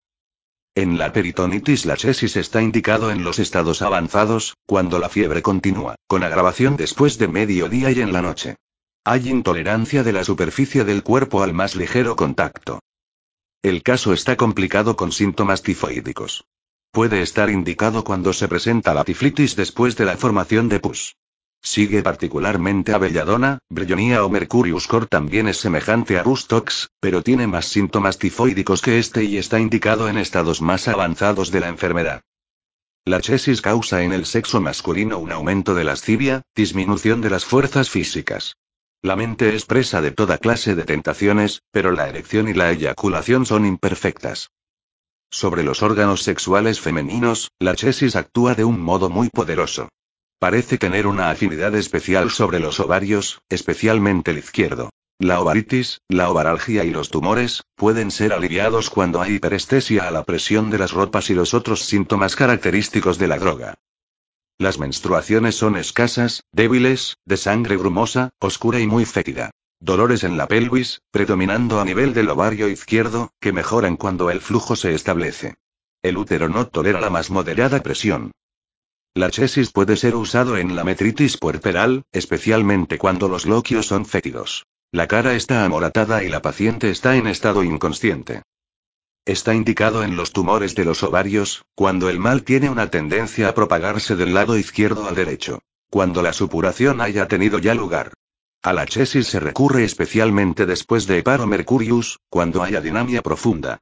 En la peritonitis la chesis está indicado en los estados avanzados, cuando la fiebre continúa, con agravación después de mediodía y en la noche. Hay intolerancia de la superficie del cuerpo al más ligero contacto. El caso está complicado con síntomas tifoídicos. Puede estar indicado cuando se presenta la tiflitis después de la formación de pus. Sigue particularmente a belladona, bryonia o mercurius cor también es semejante a rustox, pero tiene más síntomas tifoídicos que este y está indicado en estados más avanzados de la enfermedad. La chesis causa en el sexo masculino un aumento de lascivia, disminución de las fuerzas físicas. La mente es presa de toda clase de tentaciones, pero la erección y la eyaculación son imperfectas. Sobre los órganos sexuales femeninos, la chesis actúa de un modo muy poderoso. Parece tener una afinidad especial sobre los ovarios, especialmente el izquierdo. La ovaritis, la ovaralgia y los tumores, pueden ser aliviados cuando hay hiperestesia a la presión de las ropas y los otros síntomas característicos de la droga. Las menstruaciones son escasas, débiles, de sangre grumosa, oscura y muy fétida. Dolores en la pelvis, predominando a nivel del ovario izquierdo, que mejoran cuando el flujo se establece. El útero no tolera la más moderada presión. La chesis puede ser usado en la metritis puerperal, especialmente cuando los loquios son fétidos. La cara está amoratada y la paciente está en estado inconsciente. Está indicado en los tumores de los ovarios, cuando el mal tiene una tendencia a propagarse del lado izquierdo al derecho. Cuando la supuración haya tenido ya lugar. A la chesis se recurre especialmente después de heparo mercurius, cuando haya dinamia profunda.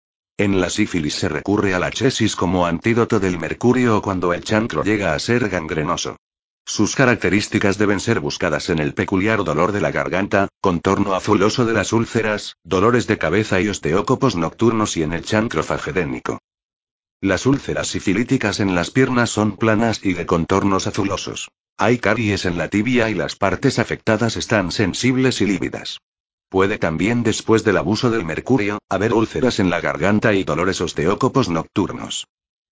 En la sífilis se recurre a la chesis como antídoto del mercurio cuando el chancro llega a ser gangrenoso. Sus características deben ser buscadas en el peculiar dolor de la garganta, contorno azuloso de las úlceras, dolores de cabeza y osteócopos nocturnos y en el chancro fagedénico. Las úlceras sifilíticas en las piernas son planas y de contornos azulosos. Hay caries en la tibia y las partes afectadas están sensibles y lívidas. Puede también después del abuso del mercurio, haber úlceras en la garganta y dolores osteócopos nocturnos.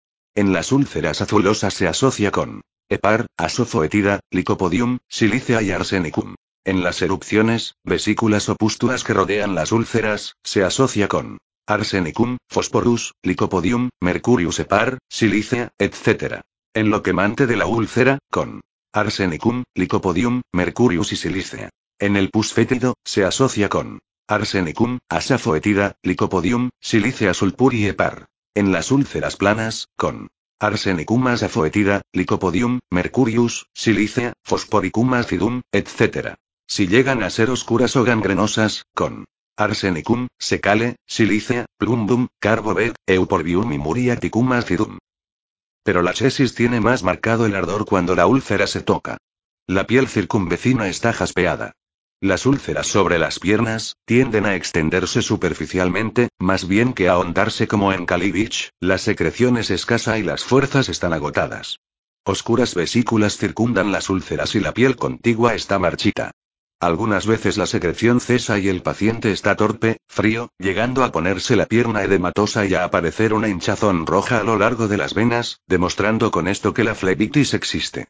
En las úlceras azulosas se asocia con hepar, asofoetida, licopodium, silicea y arsenicum. En las erupciones, vesículas o pústulas que rodean las úlceras, se asocia con arsenicum, phosphorus, licopodium, mercurius hepar, silicea, etc. En lo quemante de la úlcera, con arsenicum, licopodium, mercurius y silicea. En el pus fétido, se asocia con arsenicum, asafoetida, licopodium, silicea sulpuri hepar. En las úlceras planas, con arsenicum asafoetida, licopodium, mercurius, silicea, phosphoricum acidum, etc. Si llegan a ser oscuras o gangrenosas, con arsenicum, secale, silicia, plumbum, carbobet, euporbium y muriaticum acidum. Pero la chesis tiene más marcado el ardor cuando la úlcera se toca. La piel circunvecina está jaspeada. Las úlceras sobre las piernas tienden a extenderse superficialmente, más bien que a ahondarse como en Kalivich, la secreción es escasa y las fuerzas están agotadas. Oscuras vesículas circundan las úlceras y la piel contigua está marchita. Algunas veces la secreción cesa y el paciente está torpe, frío, llegando a ponerse la pierna edematosa y a aparecer una hinchazón roja a lo largo de las venas, demostrando con esto que la flebitis existe.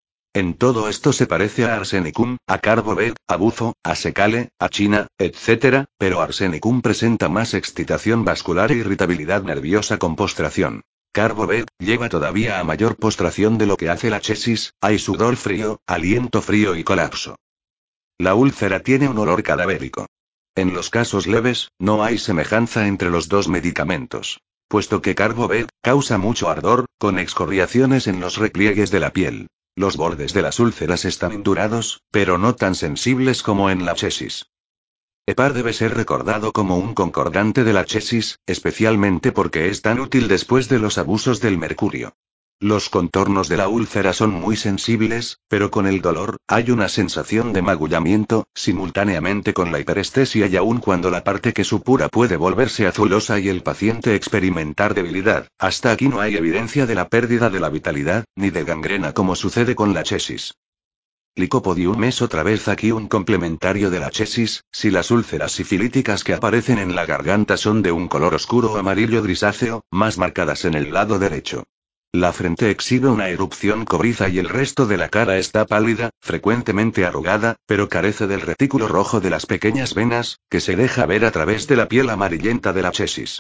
En todo esto se parece a arsenicum, a carbobet, a bufo, a secale, a china, etc., pero arsenicum presenta más excitación vascular e irritabilidad nerviosa con postración. Carbobet lleva todavía a mayor postración de lo que hace la chesis, hay sudor frío, aliento frío y colapso. La úlcera tiene un olor cadavérico. En los casos leves, no hay semejanza entre los dos medicamentos. Puesto que carbobet causa mucho ardor, con excoriaciones en los repliegues de la piel. Los bordes de las úlceras están indurados, pero no tan sensibles como en la chesis. Hepar debe ser recordado como un concordante de la chesis, especialmente porque es tan útil después de los abusos del mercurio. Los contornos de la úlcera son muy sensibles, pero con el dolor, hay una sensación de magullamiento, simultáneamente con la hiperestesia y aun cuando la parte que supura puede volverse azulosa y el paciente experimentar debilidad, hasta aquí no hay evidencia de la pérdida de la vitalidad, ni de gangrena como sucede con la chesis. Licopodium es otra vez aquí un complementario de la chesis, si las úlceras sifilíticas que aparecen en la garganta son de un color oscuro o amarillo grisáceo, más marcadas en el lado derecho. La frente exhibe una erupción cobriza y el resto de la cara está pálida, frecuentemente arrugada, pero carece del retículo rojo de las pequeñas venas, que se deja ver a través de la piel amarillenta de la chesis.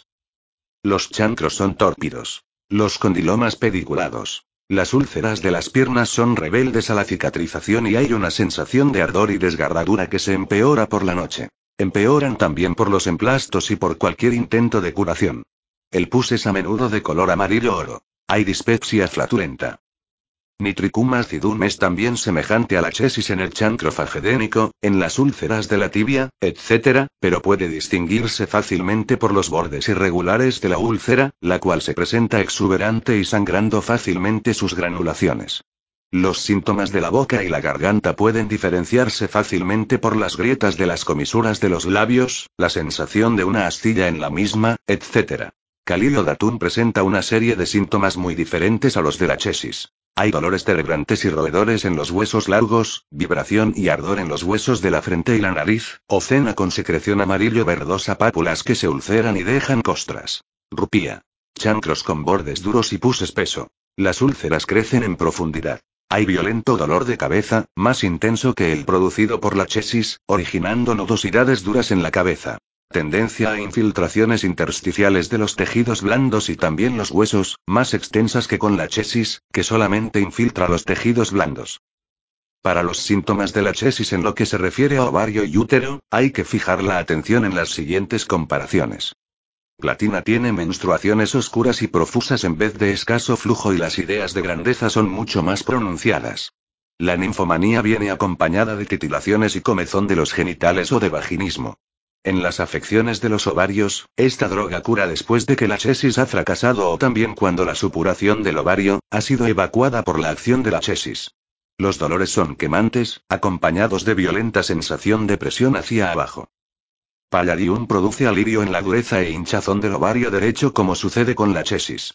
Los chancros son tórpidos. Los condilomas pediculados. Las úlceras de las piernas son rebeldes a la cicatrización y hay una sensación de ardor y desgarradura que se empeora por la noche. Empeoran también por los emplastos y por cualquier intento de curación. El pus es a menudo de color amarillo oro. Hay dispepsia flatulenta. Nitricum acidum es también semejante a la chesis en el chancro fagedénico, en las úlceras de la tibia, etc., pero puede distinguirse fácilmente por los bordes irregulares de la úlcera, la cual se presenta exuberante y sangrando fácilmente sus granulaciones. Los síntomas de la boca y la garganta pueden diferenciarse fácilmente por las grietas de las comisuras de los labios, la sensación de una astilla en la misma, etc. Calilodatum presenta una serie de síntomas muy diferentes a los de la chesis. Hay dolores cerebrantes y roedores en los huesos largos, vibración y ardor en los huesos de la frente y la nariz, ocena con secreción amarillo-verdosa, pápulas que se ulceran y dejan costras. Rupía. Chancros con bordes duros y pus espeso. Las úlceras crecen en profundidad. Hay violento dolor de cabeza, más intenso que el producido por la chesis, originando nodosidades duras en la cabeza. Tendencia a infiltraciones intersticiales de los tejidos blandos y también los huesos, más extensas que con la chesis, que solamente infiltra los tejidos blandos. Para los síntomas de la chesis en lo que se refiere a ovario y útero, hay que fijar la atención en las siguientes comparaciones. Platina tiene menstruaciones oscuras y profusas en vez de escaso flujo y las ideas de grandeza son mucho más pronunciadas. La ninfomanía viene acompañada de titilaciones y comezón de los genitales o de vaginismo. En las afecciones de los ovarios, esta droga cura después de que la chesis ha fracasado o también cuando la supuración del ovario ha sido evacuada por la acción de la chesis. Los dolores son quemantes, acompañados de violenta sensación de presión hacia abajo. Palladium produce alivio en la dureza e hinchazón del ovario derecho como sucede con la chesis.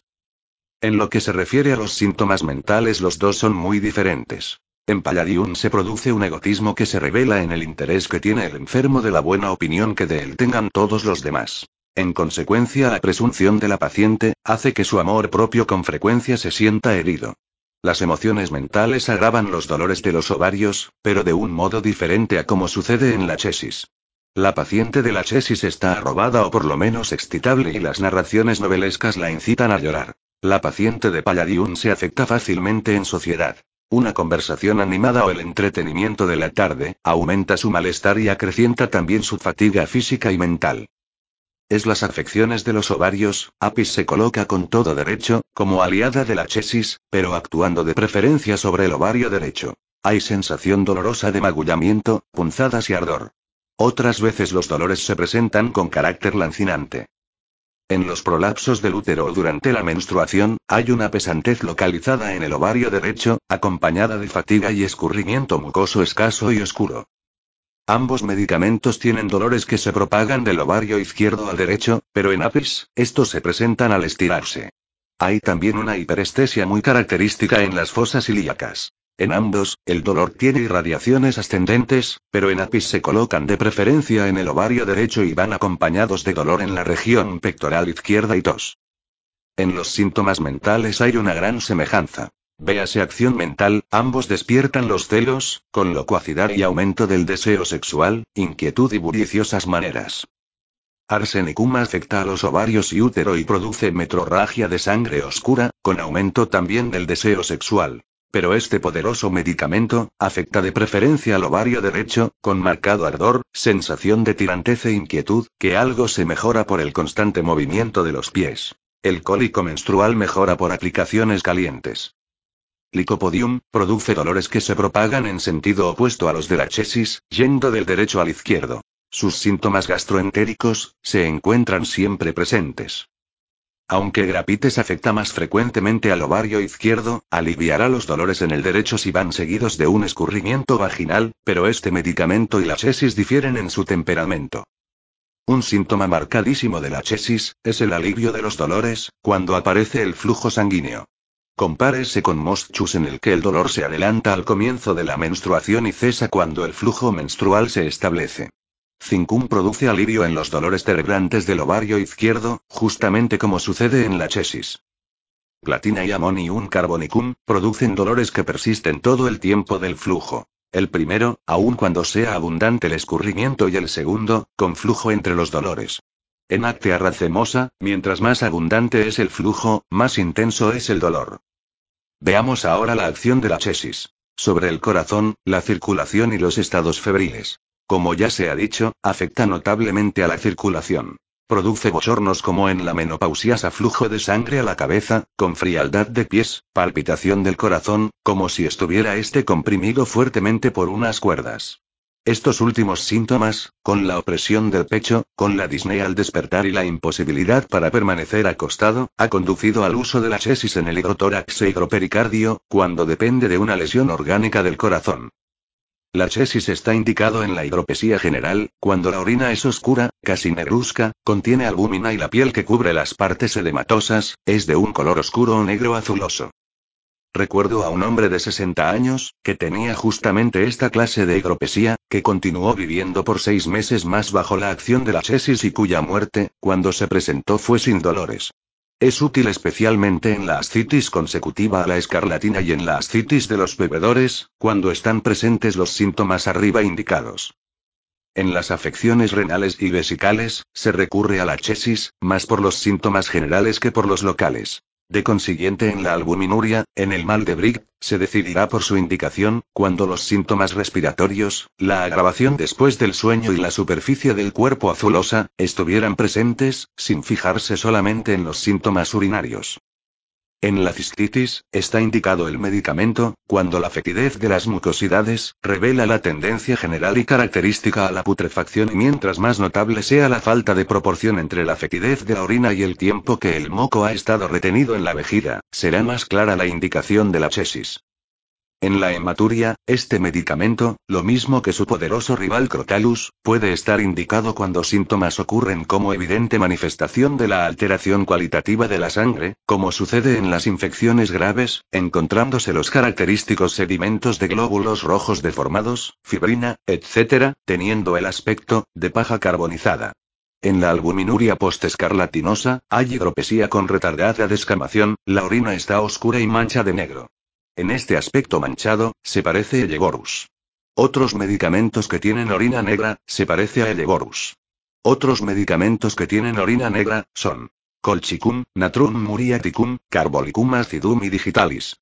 En lo que se refiere a los síntomas mentales, los dos son muy diferentes. En Palladium se produce un egotismo que se revela en el interés que tiene el enfermo de la buena opinión que de él tengan todos los demás. En consecuencia, la presunción de la paciente hace que su amor propio con frecuencia se sienta herido. Las emociones mentales agravan los dolores de los ovarios, pero de un modo diferente a como sucede en la chesis. La paciente de la chesis está arrobada o por lo menos excitable y las narraciones novelescas la incitan a llorar. La paciente de Palladium se afecta fácilmente en sociedad. Una conversación animada o el entretenimiento de la tarde aumenta su malestar y acrecienta también su fatiga física y mental. Es las afecciones de los ovarios, Apis se coloca con todo derecho, como aliada de la chesis, pero actuando de preferencia sobre el ovario derecho. Hay sensación dolorosa de magullamiento, punzadas y ardor. Otras veces los dolores se presentan con carácter lancinante. En los prolapsos del útero o durante la menstruación, hay una pesantez localizada en el ovario derecho, acompañada de fatiga y escurrimiento mucoso escaso y oscuro. Ambos medicamentos tienen dolores que se propagan del ovario izquierdo al derecho, pero en APIS, estos se presentan al estirarse. Hay también una hiperestesia muy característica en las fosas ilíacas. En ambos, el dolor tiene irradiaciones ascendentes, pero en APIS se colocan de preferencia en el ovario derecho y van acompañados de dolor en la región pectoral izquierda y tos. En los síntomas mentales hay una gran semejanza. Véase acción mental, ambos despiertan los celos, con locuacidad y aumento del deseo sexual, inquietud y buliciosas maneras. Arsenicum afecta a los ovarios y útero y produce metrorragia de sangre oscura, con aumento también del deseo sexual. Pero este poderoso medicamento, afecta de preferencia al ovario derecho, con marcado ardor, sensación de tirantez e inquietud, que algo se mejora por el constante movimiento de los pies. El cólico menstrual mejora por aplicaciones calientes. Licopodium, produce dolores que se propagan en sentido opuesto a los de la chesis, yendo del derecho al izquierdo. Sus síntomas gastroentéricos, se encuentran siempre presentes. Aunque Grapites afecta más frecuentemente al ovario izquierdo, aliviará los dolores en el derecho si van seguidos de un escurrimiento vaginal, pero este medicamento y la chesis difieren en su temperamento. Un síntoma marcadísimo de la chesis, es el alivio de los dolores, cuando aparece el flujo sanguíneo. Compárese con Moschus en el que el dolor se adelanta al comienzo de la menstruación y cesa cuando el flujo menstrual se establece. Zincum produce alivio en los dolores cerebrantes del ovario izquierdo, justamente como sucede en la chesis. Platina y Ammonium Carbonicum producen dolores que persisten todo el tiempo del flujo. El primero, aun cuando sea abundante el escurrimiento, y el segundo, con flujo entre los dolores. En Actea racemosa, mientras más abundante es el flujo, más intenso es el dolor. Veamos ahora la acción de la chesis. Sobre el corazón, la circulación y los estados febriles. Como ya se ha dicho, afecta notablemente a la circulación. Produce bochornos como en la menopausiasa, flujo de sangre a la cabeza, con frialdad de pies, palpitación del corazón, como si estuviera este comprimido fuertemente por unas cuerdas. Estos últimos síntomas, con la opresión del pecho, con la disnea al despertar y la imposibilidad para permanecer acostado, ha conducido al uso de la chesis en el hidrotórax e hidropericardio, cuando depende de una lesión orgánica del corazón. La chesis está indicado en la hidropesía general, cuando la orina es oscura, casi negruzca, contiene albúmina y la piel que cubre las partes edematosas, es de un color oscuro o negro azuloso. Recuerdo a un hombre de 60 años, que tenía justamente esta clase de hidropesía, que continuó viviendo por 6 meses más bajo la acción de la chesis y cuya muerte, cuando se presentó, fue sin dolores. Es útil especialmente en la ascitis consecutiva a la escarlatina y en la ascitis de los bebedores, cuando están presentes los síntomas arriba indicados. En las afecciones renales y vesicales, se recurre a la chesis, más por los síntomas generales que por los locales. De consiguiente, en la albuminuria, en el mal de Brigg, se decidirá por su indicación, cuando los síntomas respiratorios, la agravación después del sueño y la superficie del cuerpo azulosa, estuvieran presentes, sin fijarse solamente en los síntomas urinarios. En la cistitis, está indicado el medicamento, cuando la fetidez de las mucosidades, revela la tendencia general y característica a la putrefacción, y mientras más notable sea la falta de proporción entre la fetidez de la orina y el tiempo que el moco ha estado retenido en la vejiga, será más clara la indicación de la chesis. En la hematuria, este medicamento, lo mismo que su poderoso rival Crotalus, puede estar indicado cuando síntomas ocurren como evidente manifestación de la alteración cualitativa de la sangre, como sucede en las infecciones graves, encontrándose los característicos sedimentos de glóbulos rojos deformados, fibrina, etc., teniendo el aspecto de paja carbonizada. En la albuminuria postescarlatinosa, hay hidropesía con retardada descamación, la orina está oscura y mancha de negro. En este aspecto manchado, se parece a Ellegorus. Otros medicamentos que tienen orina negra, se parece a Ellegorus. Otros medicamentos que tienen orina negra, son colchicum, natrum muriaticum, carbolicum acidum y digitalis.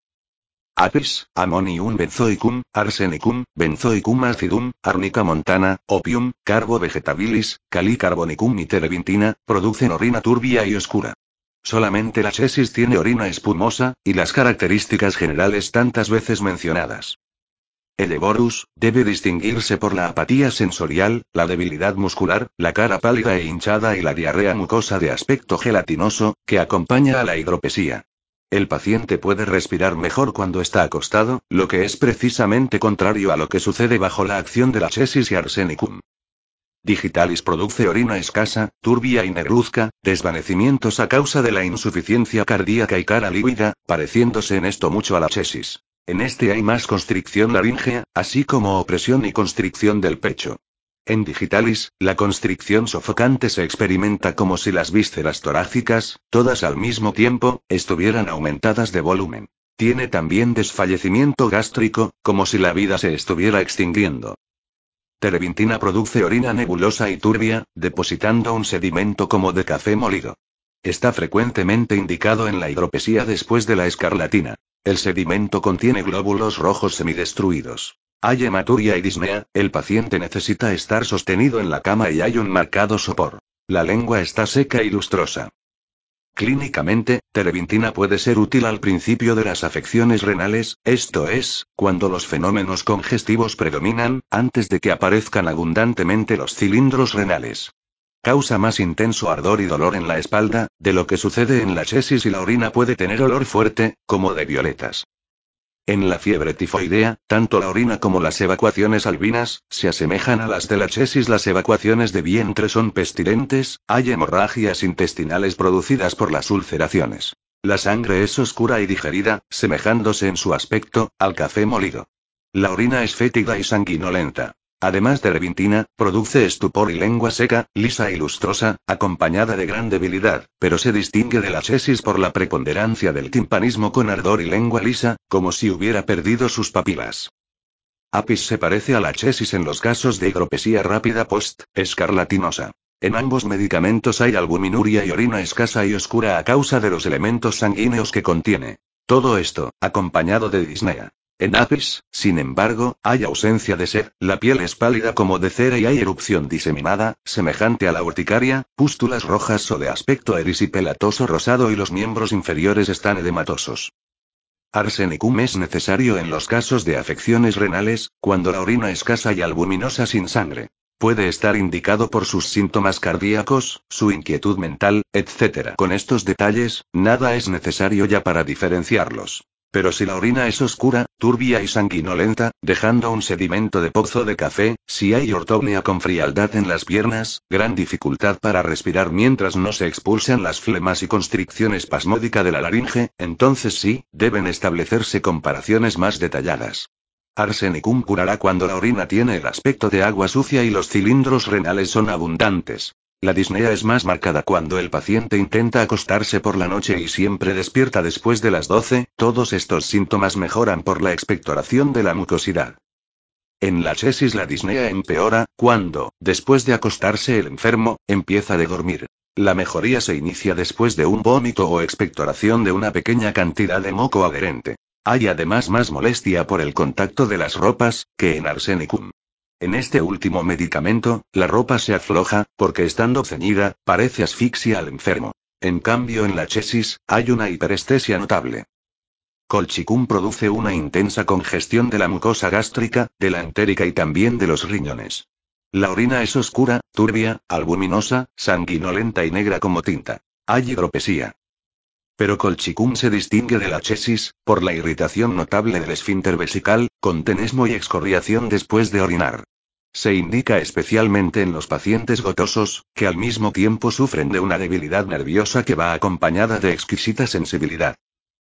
Apis, ammonium benzoicum, arsenicum, benzoicum acidum, arnica montana, opium, carbo vegetabilis, calicarbonicum y terebintina, producen orina turbia y oscura. Solamente la chesis tiene orina espumosa, y las características generales tantas veces mencionadas. El Eborus debe distinguirse por la apatía sensorial, la debilidad muscular, la cara pálida e hinchada y la diarrea mucosa de aspecto gelatinoso, que acompaña a la hidropesía. El paciente puede respirar mejor cuando está acostado, lo que es precisamente contrario a lo que sucede bajo la acción de la chesis y arsenicum. Digitalis produce orina escasa, turbia y negruzca, desvanecimientos a causa de la insuficiencia cardíaca y cara lívida, pareciéndose en esto mucho a la chesis. En este hay más constricción laríngea, así como opresión y constricción del pecho. En Digitalis, la constricción sofocante se experimenta como si las vísceras torácicas, todas al mismo tiempo, estuvieran aumentadas de volumen. Tiene también desfallecimiento gástrico, como si la vida se estuviera extinguiendo. Terebintina produce orina nebulosa y turbia, depositando un sedimento como de café molido. Está frecuentemente indicado en la hidropesía después de la escarlatina. El sedimento contiene glóbulos rojos semidestruidos. Hay hematuria y disnea, el paciente necesita estar sostenido en la cama y hay un marcado sopor. La lengua está seca y lustrosa. Clínicamente, terebintina puede ser útil al principio de las afecciones renales, esto es, cuando los fenómenos congestivos predominan, antes de que aparezcan abundantemente los cilindros renales. Causa más intenso ardor y dolor en la espalda, de lo que sucede en la chesis y la orina puede tener olor fuerte, como de violetas. En la fiebre tifoidea, tanto la orina como las evacuaciones albinas, se asemejan a las de la chesis. Las evacuaciones de vientre son pestilentes, hay hemorragias intestinales producidas por las ulceraciones. La sangre es oscura y digerida, semejándose en su aspecto, al café molido. La orina es fétida y sanguinolenta. Además de terebintina, produce estupor y lengua seca, lisa y lustrosa, acompañada de gran debilidad, pero se distingue de la chesis por la preponderancia del timpanismo con ardor y lengua lisa, como si hubiera perdido sus papilas. Apis se parece a la chesis en los casos de hidropesía rápida post-escarlatinosa. En ambos medicamentos hay albuminuria y orina escasa y oscura a causa de los elementos sanguíneos que contiene. Todo esto, acompañado de disnea. En Apis, sin embargo, hay ausencia de sed, la piel es pálida como de cera y hay erupción diseminada, semejante a la urticaria, pústulas rojas o de aspecto erisipelatoso rosado y los miembros inferiores están edematosos. Arsenicum es necesario en los casos de afecciones renales, cuando la orina es escasa y albuminosa sin sangre. Puede estar indicado por sus síntomas cardíacos, su inquietud mental, etc. Con estos detalles, nada es necesario ya para diferenciarlos. Pero si la orina es oscura, turbia y sanguinolenta, dejando un sedimento de pozo de café, si hay ortopnea con frialdad en las piernas, gran dificultad para respirar mientras no se expulsan las flemas y constricción espasmódica de la laringe, entonces sí, deben establecerse comparaciones más detalladas. Arsenicum curará cuando la orina tiene el aspecto de agua sucia y los cilindros renales son abundantes. La disnea es más marcada cuando el paciente intenta acostarse por la noche y siempre despierta después de las 12, todos estos síntomas mejoran por la expectoración de la mucosidad. En la chesis la disnea empeora, cuando, después de acostarse el enfermo, empieza a dormir. La mejoría se inicia después de un vómito o expectoración de una pequeña cantidad de moco adherente. Hay además más molestia por el contacto de las ropas, que en arsenicum. En este último medicamento, la ropa se afloja, porque estando ceñida, parece asfixia al enfermo. En cambio en la chesis, hay una hiperestesia notable. Colchicum produce una intensa congestión de la mucosa gástrica, de la entérica y también de los riñones. La orina es oscura, turbia, albuminosa, sanguinolenta y negra como tinta. Hay hidropesía. Pero colchicum se distingue de la chesis, por la irritación notable del esfínter vesical, con tenesmo y excoriación después de orinar. Se indica especialmente en los pacientes gotosos, que al mismo tiempo sufren de una debilidad nerviosa que va acompañada de exquisita sensibilidad.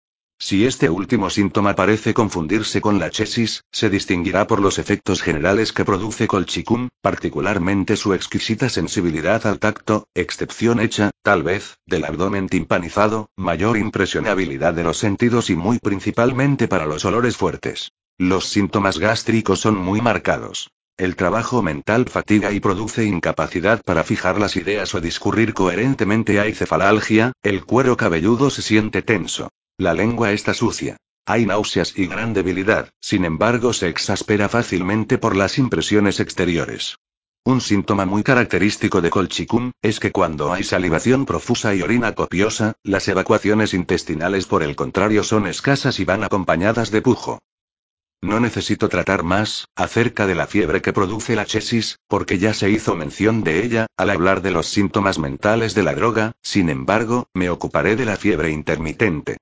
Si este último síntoma parece confundirse con la chesis, se distinguirá por los efectos generales que produce colchicum, particularmente su exquisita sensibilidad al tacto, excepción hecha, tal vez, del abdomen timpanizado, mayor impresionabilidad de los sentidos y muy principalmente para los olores fuertes. Los síntomas gástricos son muy marcados. El trabajo mental fatiga y produce incapacidad para fijar las ideas o discurrir coherentemente. Hay cefalalgia, el cuero cabelludo se siente tenso. La lengua está sucia. Hay náuseas y gran debilidad, sin embargo se exaspera fácilmente por las impresiones exteriores. Un síntoma muy característico de colchicum, es que cuando hay salivación profusa y orina copiosa, las evacuaciones intestinales por el contrario son escasas y van acompañadas de pujo. No necesito tratar más acerca de la fiebre que produce la chesis, porque ya se hizo mención de ella, al hablar de los síntomas mentales de la droga. Sin embargo, me ocuparé de la fiebre intermitente.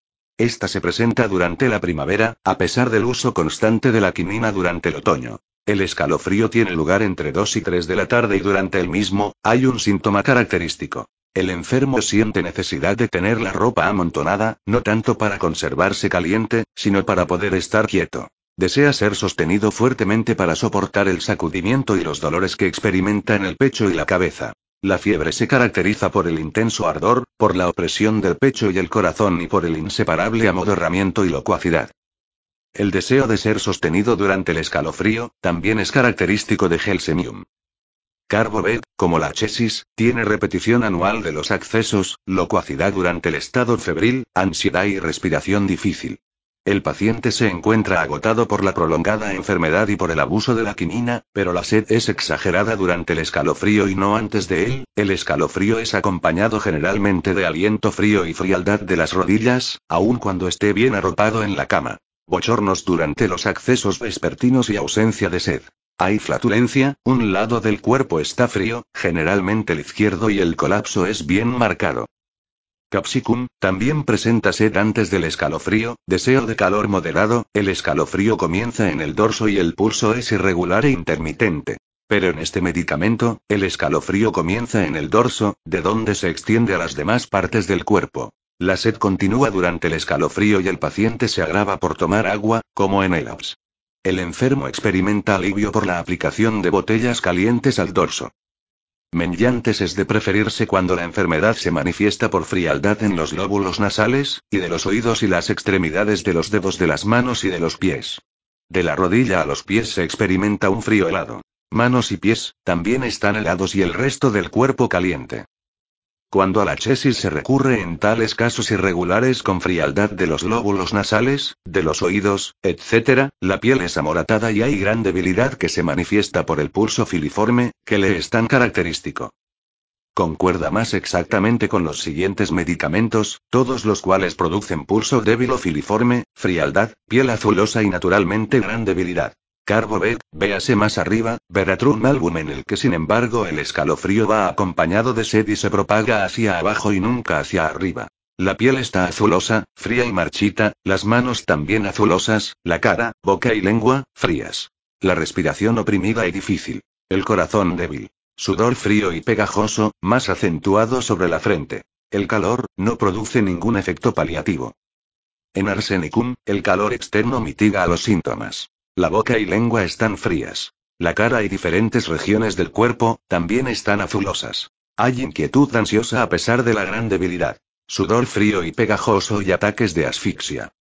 Esta se presenta durante la primavera, a pesar del uso constante de la quinina durante el otoño. El escalofrío tiene lugar entre 2 y 3 de la tarde y durante el mismo, hay un síntoma característico. El enfermo siente necesidad de tener la ropa amontonada, no tanto para conservarse caliente, sino para poder estar quieto. Desea ser sostenido fuertemente para soportar el sacudimiento y los dolores que experimenta en el pecho y la cabeza. La fiebre se caracteriza por el intenso ardor, por la opresión del pecho y el corazón y por el inseparable amodorramiento y locuacidad. El deseo de ser sostenido durante el escalofrío, también es característico de Gelsemium. Carbovet, como la chesis, tiene repetición anual de los accesos, locuacidad durante el estado febril, ansiedad y respiración difícil. El paciente se encuentra agotado por la prolongada enfermedad y por el abuso de la quinina, pero la sed es exagerada durante el escalofrío y no antes de él. El escalofrío es acompañado generalmente de aliento frío y frialdad de las rodillas, aun cuando esté bien arropado en la cama. Bochornos durante los accesos vespertinos y ausencia de sed. Hay flatulencia, un lado del cuerpo está frío, generalmente el izquierdo, y el colapso es bien marcado. Capsicum, también presenta sed antes del escalofrío, deseo de calor moderado. El escalofrío comienza en el dorso y el pulso es irregular e intermitente. Pero en este medicamento, el escalofrío comienza en el dorso, de donde se extiende a las demás partes del cuerpo. La sed continúa durante el escalofrío y el paciente se agrava por tomar agua, como en el APS. El enfermo experimenta alivio por la aplicación de botellas calientes al dorso. Menyantes es de preferirse cuando la enfermedad se manifiesta por frialdad en los lóbulos nasales, y de los oídos y las extremidades de los dedos de las manos y de los pies. De la rodilla a los pies se experimenta un frío helado. Manos y pies, también están helados y el resto del cuerpo caliente. Cuando a la chesis se recurre en tales casos irregulares con frialdad de los lóbulos nasales, de los oídos, etc., la piel es amoratada y hay gran debilidad que se manifiesta por el pulso filiforme, que le es tan característico. Concuerda más exactamente con los siguientes medicamentos, todos los cuales producen pulso débil o filiforme, frialdad, piel azulosa y naturalmente gran debilidad. Carbovet, véase más arriba, Veratrum album, en el que sin embargo el escalofrío va acompañado de sed y se propaga hacia abajo y nunca hacia arriba. La piel está azulosa, fría y marchita, las manos también azulosas, la cara, boca y lengua, frías. La respiración oprimida y difícil. El corazón débil. Sudor frío y pegajoso, más acentuado sobre la frente. El calor, no produce ningún efecto paliativo. En Arsenicum, el calor externo mitiga a los síntomas. La boca y lengua están frías. La cara y diferentes regiones del cuerpo, también están azulosas. Hay inquietud ansiosa a pesar de la gran debilidad. Sudor frío y pegajoso y ataques de asfixia.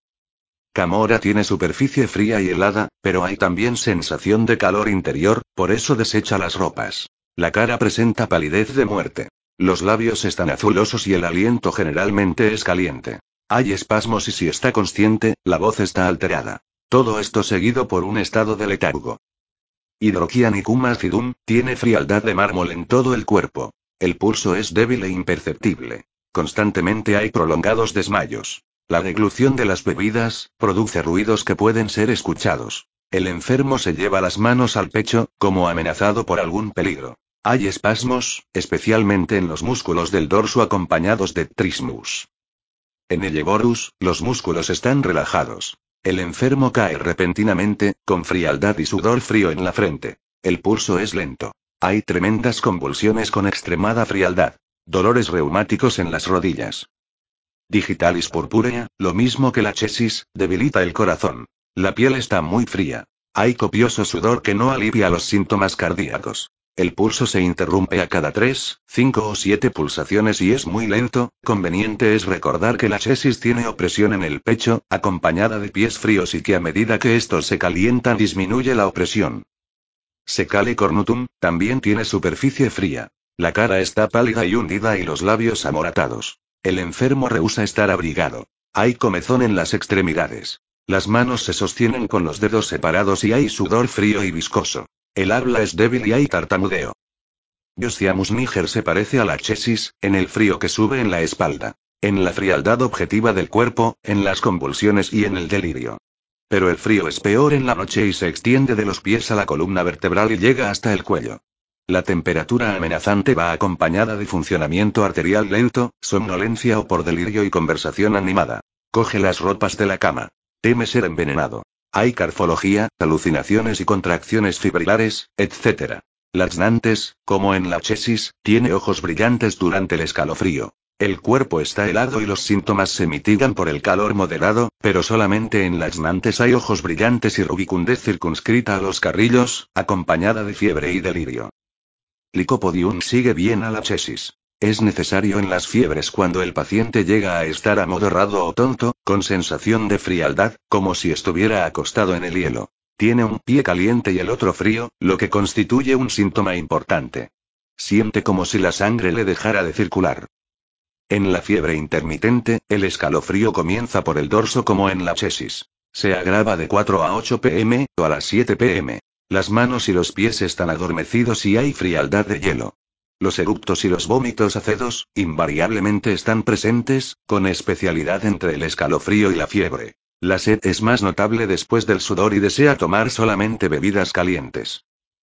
Camora tiene superficie fría y helada, pero hay también sensación de calor interior, por eso desecha las ropas. La cara presenta palidez de muerte. Los labios están azulosos y el aliento generalmente es caliente. Hay espasmos y si está consciente, la voz está alterada. Todo esto seguido por un estado de letargo. Hydroquianicum acidum, tiene frialdad de mármol en todo el cuerpo. El pulso es débil e imperceptible. Constantemente hay prolongados desmayos. La deglución de las bebidas produce ruidos que pueden ser escuchados. El enfermo se lleva las manos al pecho, como amenazado por algún peligro. Hay espasmos, especialmente en los músculos del dorso acompañados de trismus. En el Elevorus, los músculos están relajados. El enfermo cae repentinamente, con frialdad y sudor frío en la frente. El pulso es lento. Hay tremendas convulsiones con extremada frialdad. Dolores reumáticos en las rodillas. Digitalis purpúrea, lo mismo que la chesis, debilita el corazón. La piel está muy fría. Hay copioso sudor que no alivia los síntomas cardíacos. El pulso se interrumpe a cada 3, 5 o 7 pulsaciones y es muy lento. Conveniente es recordar que la chesis tiene opresión en el pecho, acompañada de pies fríos y que a medida que estos se calientan disminuye la opresión. Secale cornutum, también tiene superficie fría. La cara está pálida y hundida y los labios amoratados. El enfermo rehúsa estar abrigado. Hay comezón en las extremidades. Las manos se sostienen con los dedos separados y hay sudor frío y viscoso. El habla es débil y hay tartamudeo. Josiamus niger se parece a la chesis, en el frío que sube en la espalda, en la frialdad objetiva del cuerpo, en las convulsiones y en el delirio. Pero el frío es peor en la noche y se extiende de los pies a la columna vertebral y llega hasta el cuello. La temperatura amenazante va acompañada de funcionamiento arterial lento, somnolencia o por delirio y conversación animada. Coge las ropas de la cama. Teme ser envenenado. Hay carfología, alucinaciones y contracciones fibrilares, etc. Laxantes, como en la chesis, tiene ojos brillantes durante el escalofrío. El cuerpo está helado y los síntomas se mitigan por el calor moderado, pero solamente en laxantes hay ojos brillantes y rubicundez circunscrita a los carrillos, acompañada de fiebre y delirio. Licopodium sigue bien a la chesis. Es necesario en las fiebres cuando el paciente llega a estar amodorrado o tonto, con sensación de frialdad, como si estuviera acostado en el hielo. Tiene un pie caliente y el otro frío, lo que constituye un síntoma importante. Siente como si la sangre le dejara de circular. En la fiebre intermitente, el escalofrío comienza por el dorso como en la chesis. Se agrava de 4 a 8 pm, o a las 7 pm. Las manos y los pies están adormecidos y hay frialdad de hielo. Los eructos y los vómitos ácidos, invariablemente están presentes, con especialidad entre el escalofrío y la fiebre. La sed es más notable después del sudor y desea tomar solamente bebidas calientes.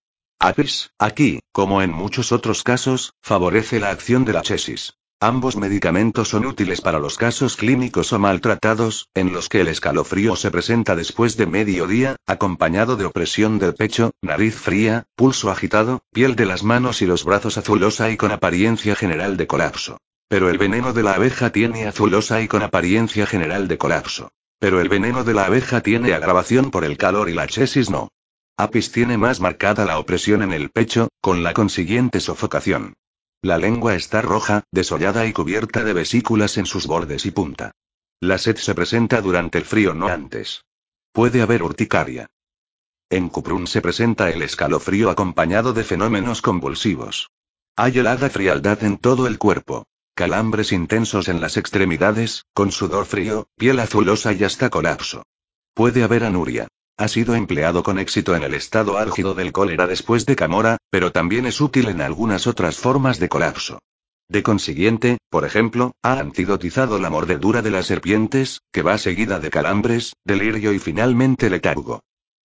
Apis, aquí, como en muchos otros casos, favorece la acción de la chesis. Ambos medicamentos son útiles para los casos clínicos o maltratados, en los que el escalofrío se presenta después de mediodía, acompañado de opresión del pecho, nariz fría, pulso agitado, piel de las manos y los brazos azulosa y con apariencia general de colapso. Pero el veneno de la abeja tiene azulosa y con apariencia general de colapso. Pero el veneno de la abeja tiene agravación por el calor y la chesis no. Apis tiene más marcada la opresión en el pecho, con la consiguiente sofocación. La lengua está roja, desollada y cubierta de vesículas en sus bordes y punta. La sed se presenta durante el frío, no antes. Puede haber urticaria. En Cuprum se presenta el escalofrío acompañado de fenómenos convulsivos. Hay helada frialdad en todo el cuerpo. Calambres intensos en las extremidades, con sudor frío, piel azulosa y hasta colapso. Puede haber anuria. Ha sido empleado con éxito en el estado álgido del cólera después de Camora, pero también es útil en algunas otras formas de colapso. De consiguiente, por ejemplo, ha antidotizado la mordedura de las serpientes, que va seguida de calambres, delirio y finalmente letargo.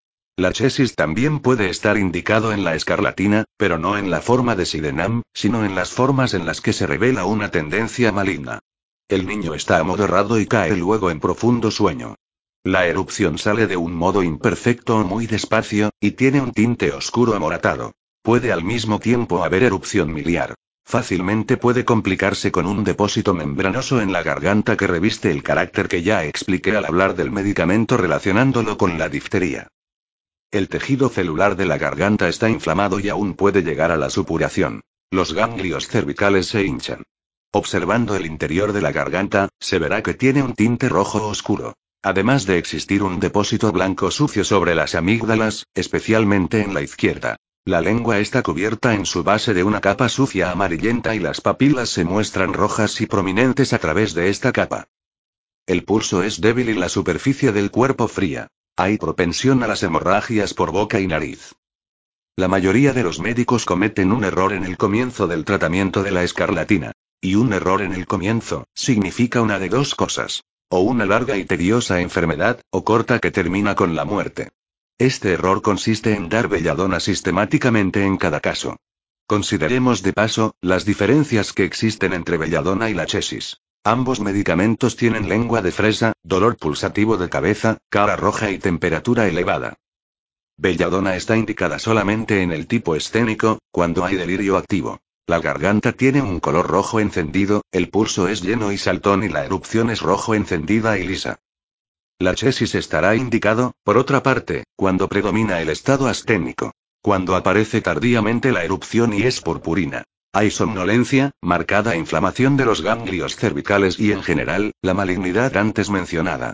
La chesis también puede estar indicado en la escarlatina, pero no en la forma de Sydenham, sino en las formas en las que se revela una tendencia maligna. El niño está amodorrado y cae luego en profundo sueño. La erupción sale de un modo imperfecto o muy despacio, y tiene un tinte oscuro amoratado. Puede al mismo tiempo haber erupción miliar. Fácilmente puede complicarse con un depósito membranoso en la garganta que reviste el carácter que ya expliqué al hablar del medicamento relacionándolo con la difteria. El tejido celular de la garganta está inflamado y aún puede llegar a la supuración. Los ganglios cervicales se hinchan. Observando el interior de la garganta, se verá que tiene un tinte rojo oscuro. Además de existir un depósito blanco sucio sobre las amígdalas, especialmente en la izquierda. La lengua está cubierta en su base de una capa sucia amarillenta y las papilas se muestran rojas y prominentes a través de esta capa. El pulso es débil y la superficie del cuerpo fría. Hay propensión a las hemorragias por boca y nariz. La mayoría de los médicos cometen un error en el comienzo del tratamiento de la escarlatina. Y un error en el comienzo, significa una de dos cosas. O una larga y tediosa enfermedad, o corta que termina con la muerte. Este error consiste en dar belladona sistemáticamente en cada caso. Consideremos de paso, las diferencias que existen entre belladona y la chesis. Ambos medicamentos tienen lengua de fresa, dolor pulsativo de cabeza, cara roja y temperatura elevada. Belladona está indicada solamente en el tipo escénico, cuando hay delirio activo. La garganta tiene un color rojo encendido, el pulso es lleno y saltón y la erupción es rojo encendida y lisa. La chesis estará indicado, por otra parte, cuando predomina el estado asténico. Cuando aparece tardíamente la erupción y es purpurina. Hay somnolencia, marcada inflamación de los ganglios cervicales y en general, la malignidad antes mencionada.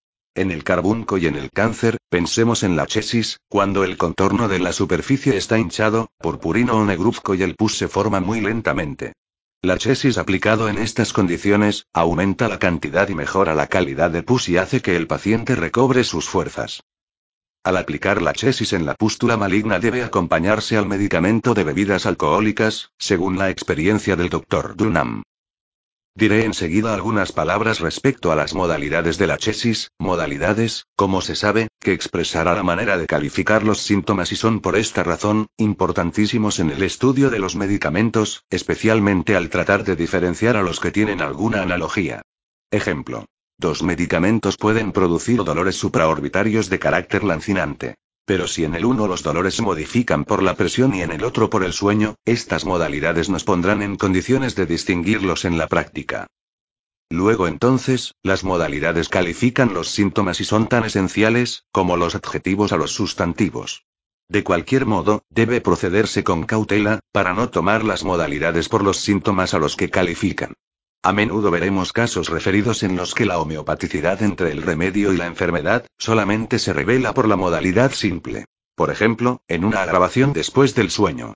En el carbunco y en el cáncer, pensemos en la chesis, cuando el contorno de la superficie está hinchado, purpurino o negruzco y el pus se forma muy lentamente. La chesis aplicado en estas condiciones, aumenta la cantidad y mejora la calidad de pus y hace que el paciente recobre sus fuerzas. Al aplicar la chesis en la pústula maligna debe acompañarse al medicamento de bebidas alcohólicas, según la experiencia del Dr. Dunham. Diré enseguida algunas palabras respecto a las modalidades de la chesis, modalidades, como se sabe, que expresará la manera de calificar los síntomas y son por esta razón, importantísimos en el estudio de los medicamentos, especialmente al tratar de diferenciar a los que tienen alguna analogía. Ejemplo. Dos medicamentos pueden producir dolores supraorbitarios de carácter lancinante. Pero si en el uno los dolores se modifican por la presión y en el otro por el sueño, estas modalidades nos pondrán en condiciones de distinguirlos en la práctica. Luego entonces, las modalidades califican los síntomas y son tan esenciales, como los adjetivos a los sustantivos. De cualquier modo, debe procederse con cautela, para no tomar las modalidades por los síntomas a los que califican. A menudo veremos casos referidos en los que la homeopaticidad entre el remedio y la enfermedad, solamente se revela por la modalidad simple. Por ejemplo, en una agravación después del sueño.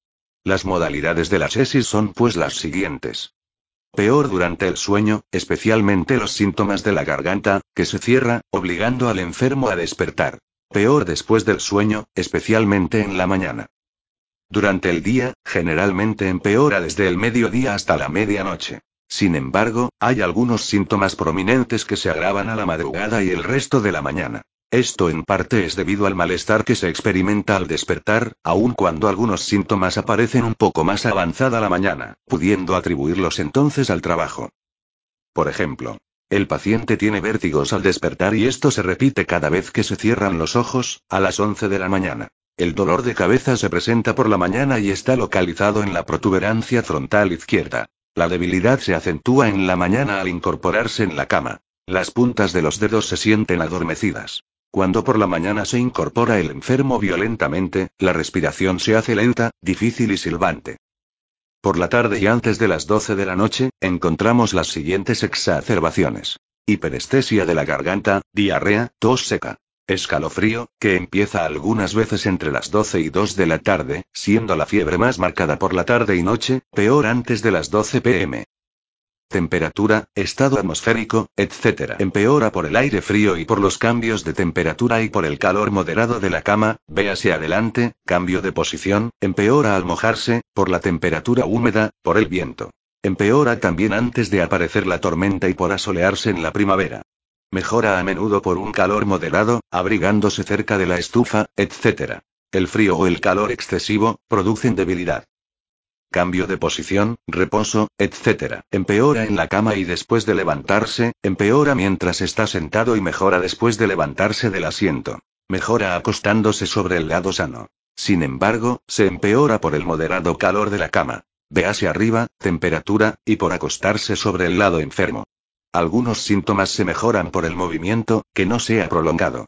Las modalidades de la chesis son pues las siguientes. Peor durante el sueño, especialmente los síntomas de la garganta, que se cierra, obligando al enfermo a despertar. Peor después del sueño, especialmente en la mañana. Durante el día, generalmente empeora desde el mediodía hasta la medianoche. Sin embargo, hay algunos síntomas prominentes que se agravan a la madrugada y el resto de la mañana. Esto en parte es debido al malestar que se experimenta al despertar, aun cuando algunos síntomas aparecen un poco más avanzada la mañana, pudiendo atribuirlos entonces al trabajo. Por ejemplo, el paciente tiene vértigos al despertar y esto se repite cada vez que se cierran los ojos, a las 11 de la mañana. El dolor de cabeza se presenta por la mañana y está localizado en la protuberancia frontal izquierda. La debilidad se acentúa en la mañana al incorporarse en la cama. Las puntas de los dedos se sienten adormecidas. Cuando por la mañana se incorpora el enfermo violentamente, la respiración se hace lenta, difícil y silbante. Por la tarde y antes de las 12 de la noche, encontramos las siguientes exacerbaciones. Hiperestesia de la garganta, diarrea, tos seca. Escalofrío, que empieza algunas veces entre las 12 y 2 de la tarde, siendo la fiebre más marcada por la tarde y noche, peor antes de las 12 p.m. Temperatura, estado atmosférico, etc. Empeora por el aire frío y por los cambios de temperatura y por el calor moderado de la cama, véase adelante, cambio de posición, empeora al mojarse, por la temperatura húmeda, por el viento. Empeora también antes de aparecer la tormenta y por asolearse en la primavera. Mejora a menudo por un calor moderado, abrigándose cerca de la estufa, etc. El frío o el calor excesivo, producen debilidad. Cambio de posición, reposo, etc. Empeora en la cama y después de levantarse, empeora mientras está sentado y mejora después de levantarse del asiento. Mejora acostándose sobre el lado sano. Sin embargo, se empeora por el moderado calor de la cama. Véase arriba, temperatura, y por acostarse sobre el lado enfermo. Algunos síntomas se mejoran por el movimiento, que no sea prolongado.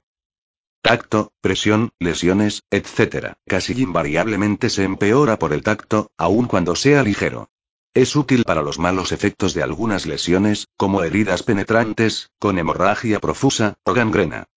Tacto, presión, lesiones, etc. Casi invariablemente se empeora por el tacto, aun cuando sea ligero. Es útil para los malos efectos de algunas lesiones, como heridas penetrantes, con hemorragia profusa, o gangrena.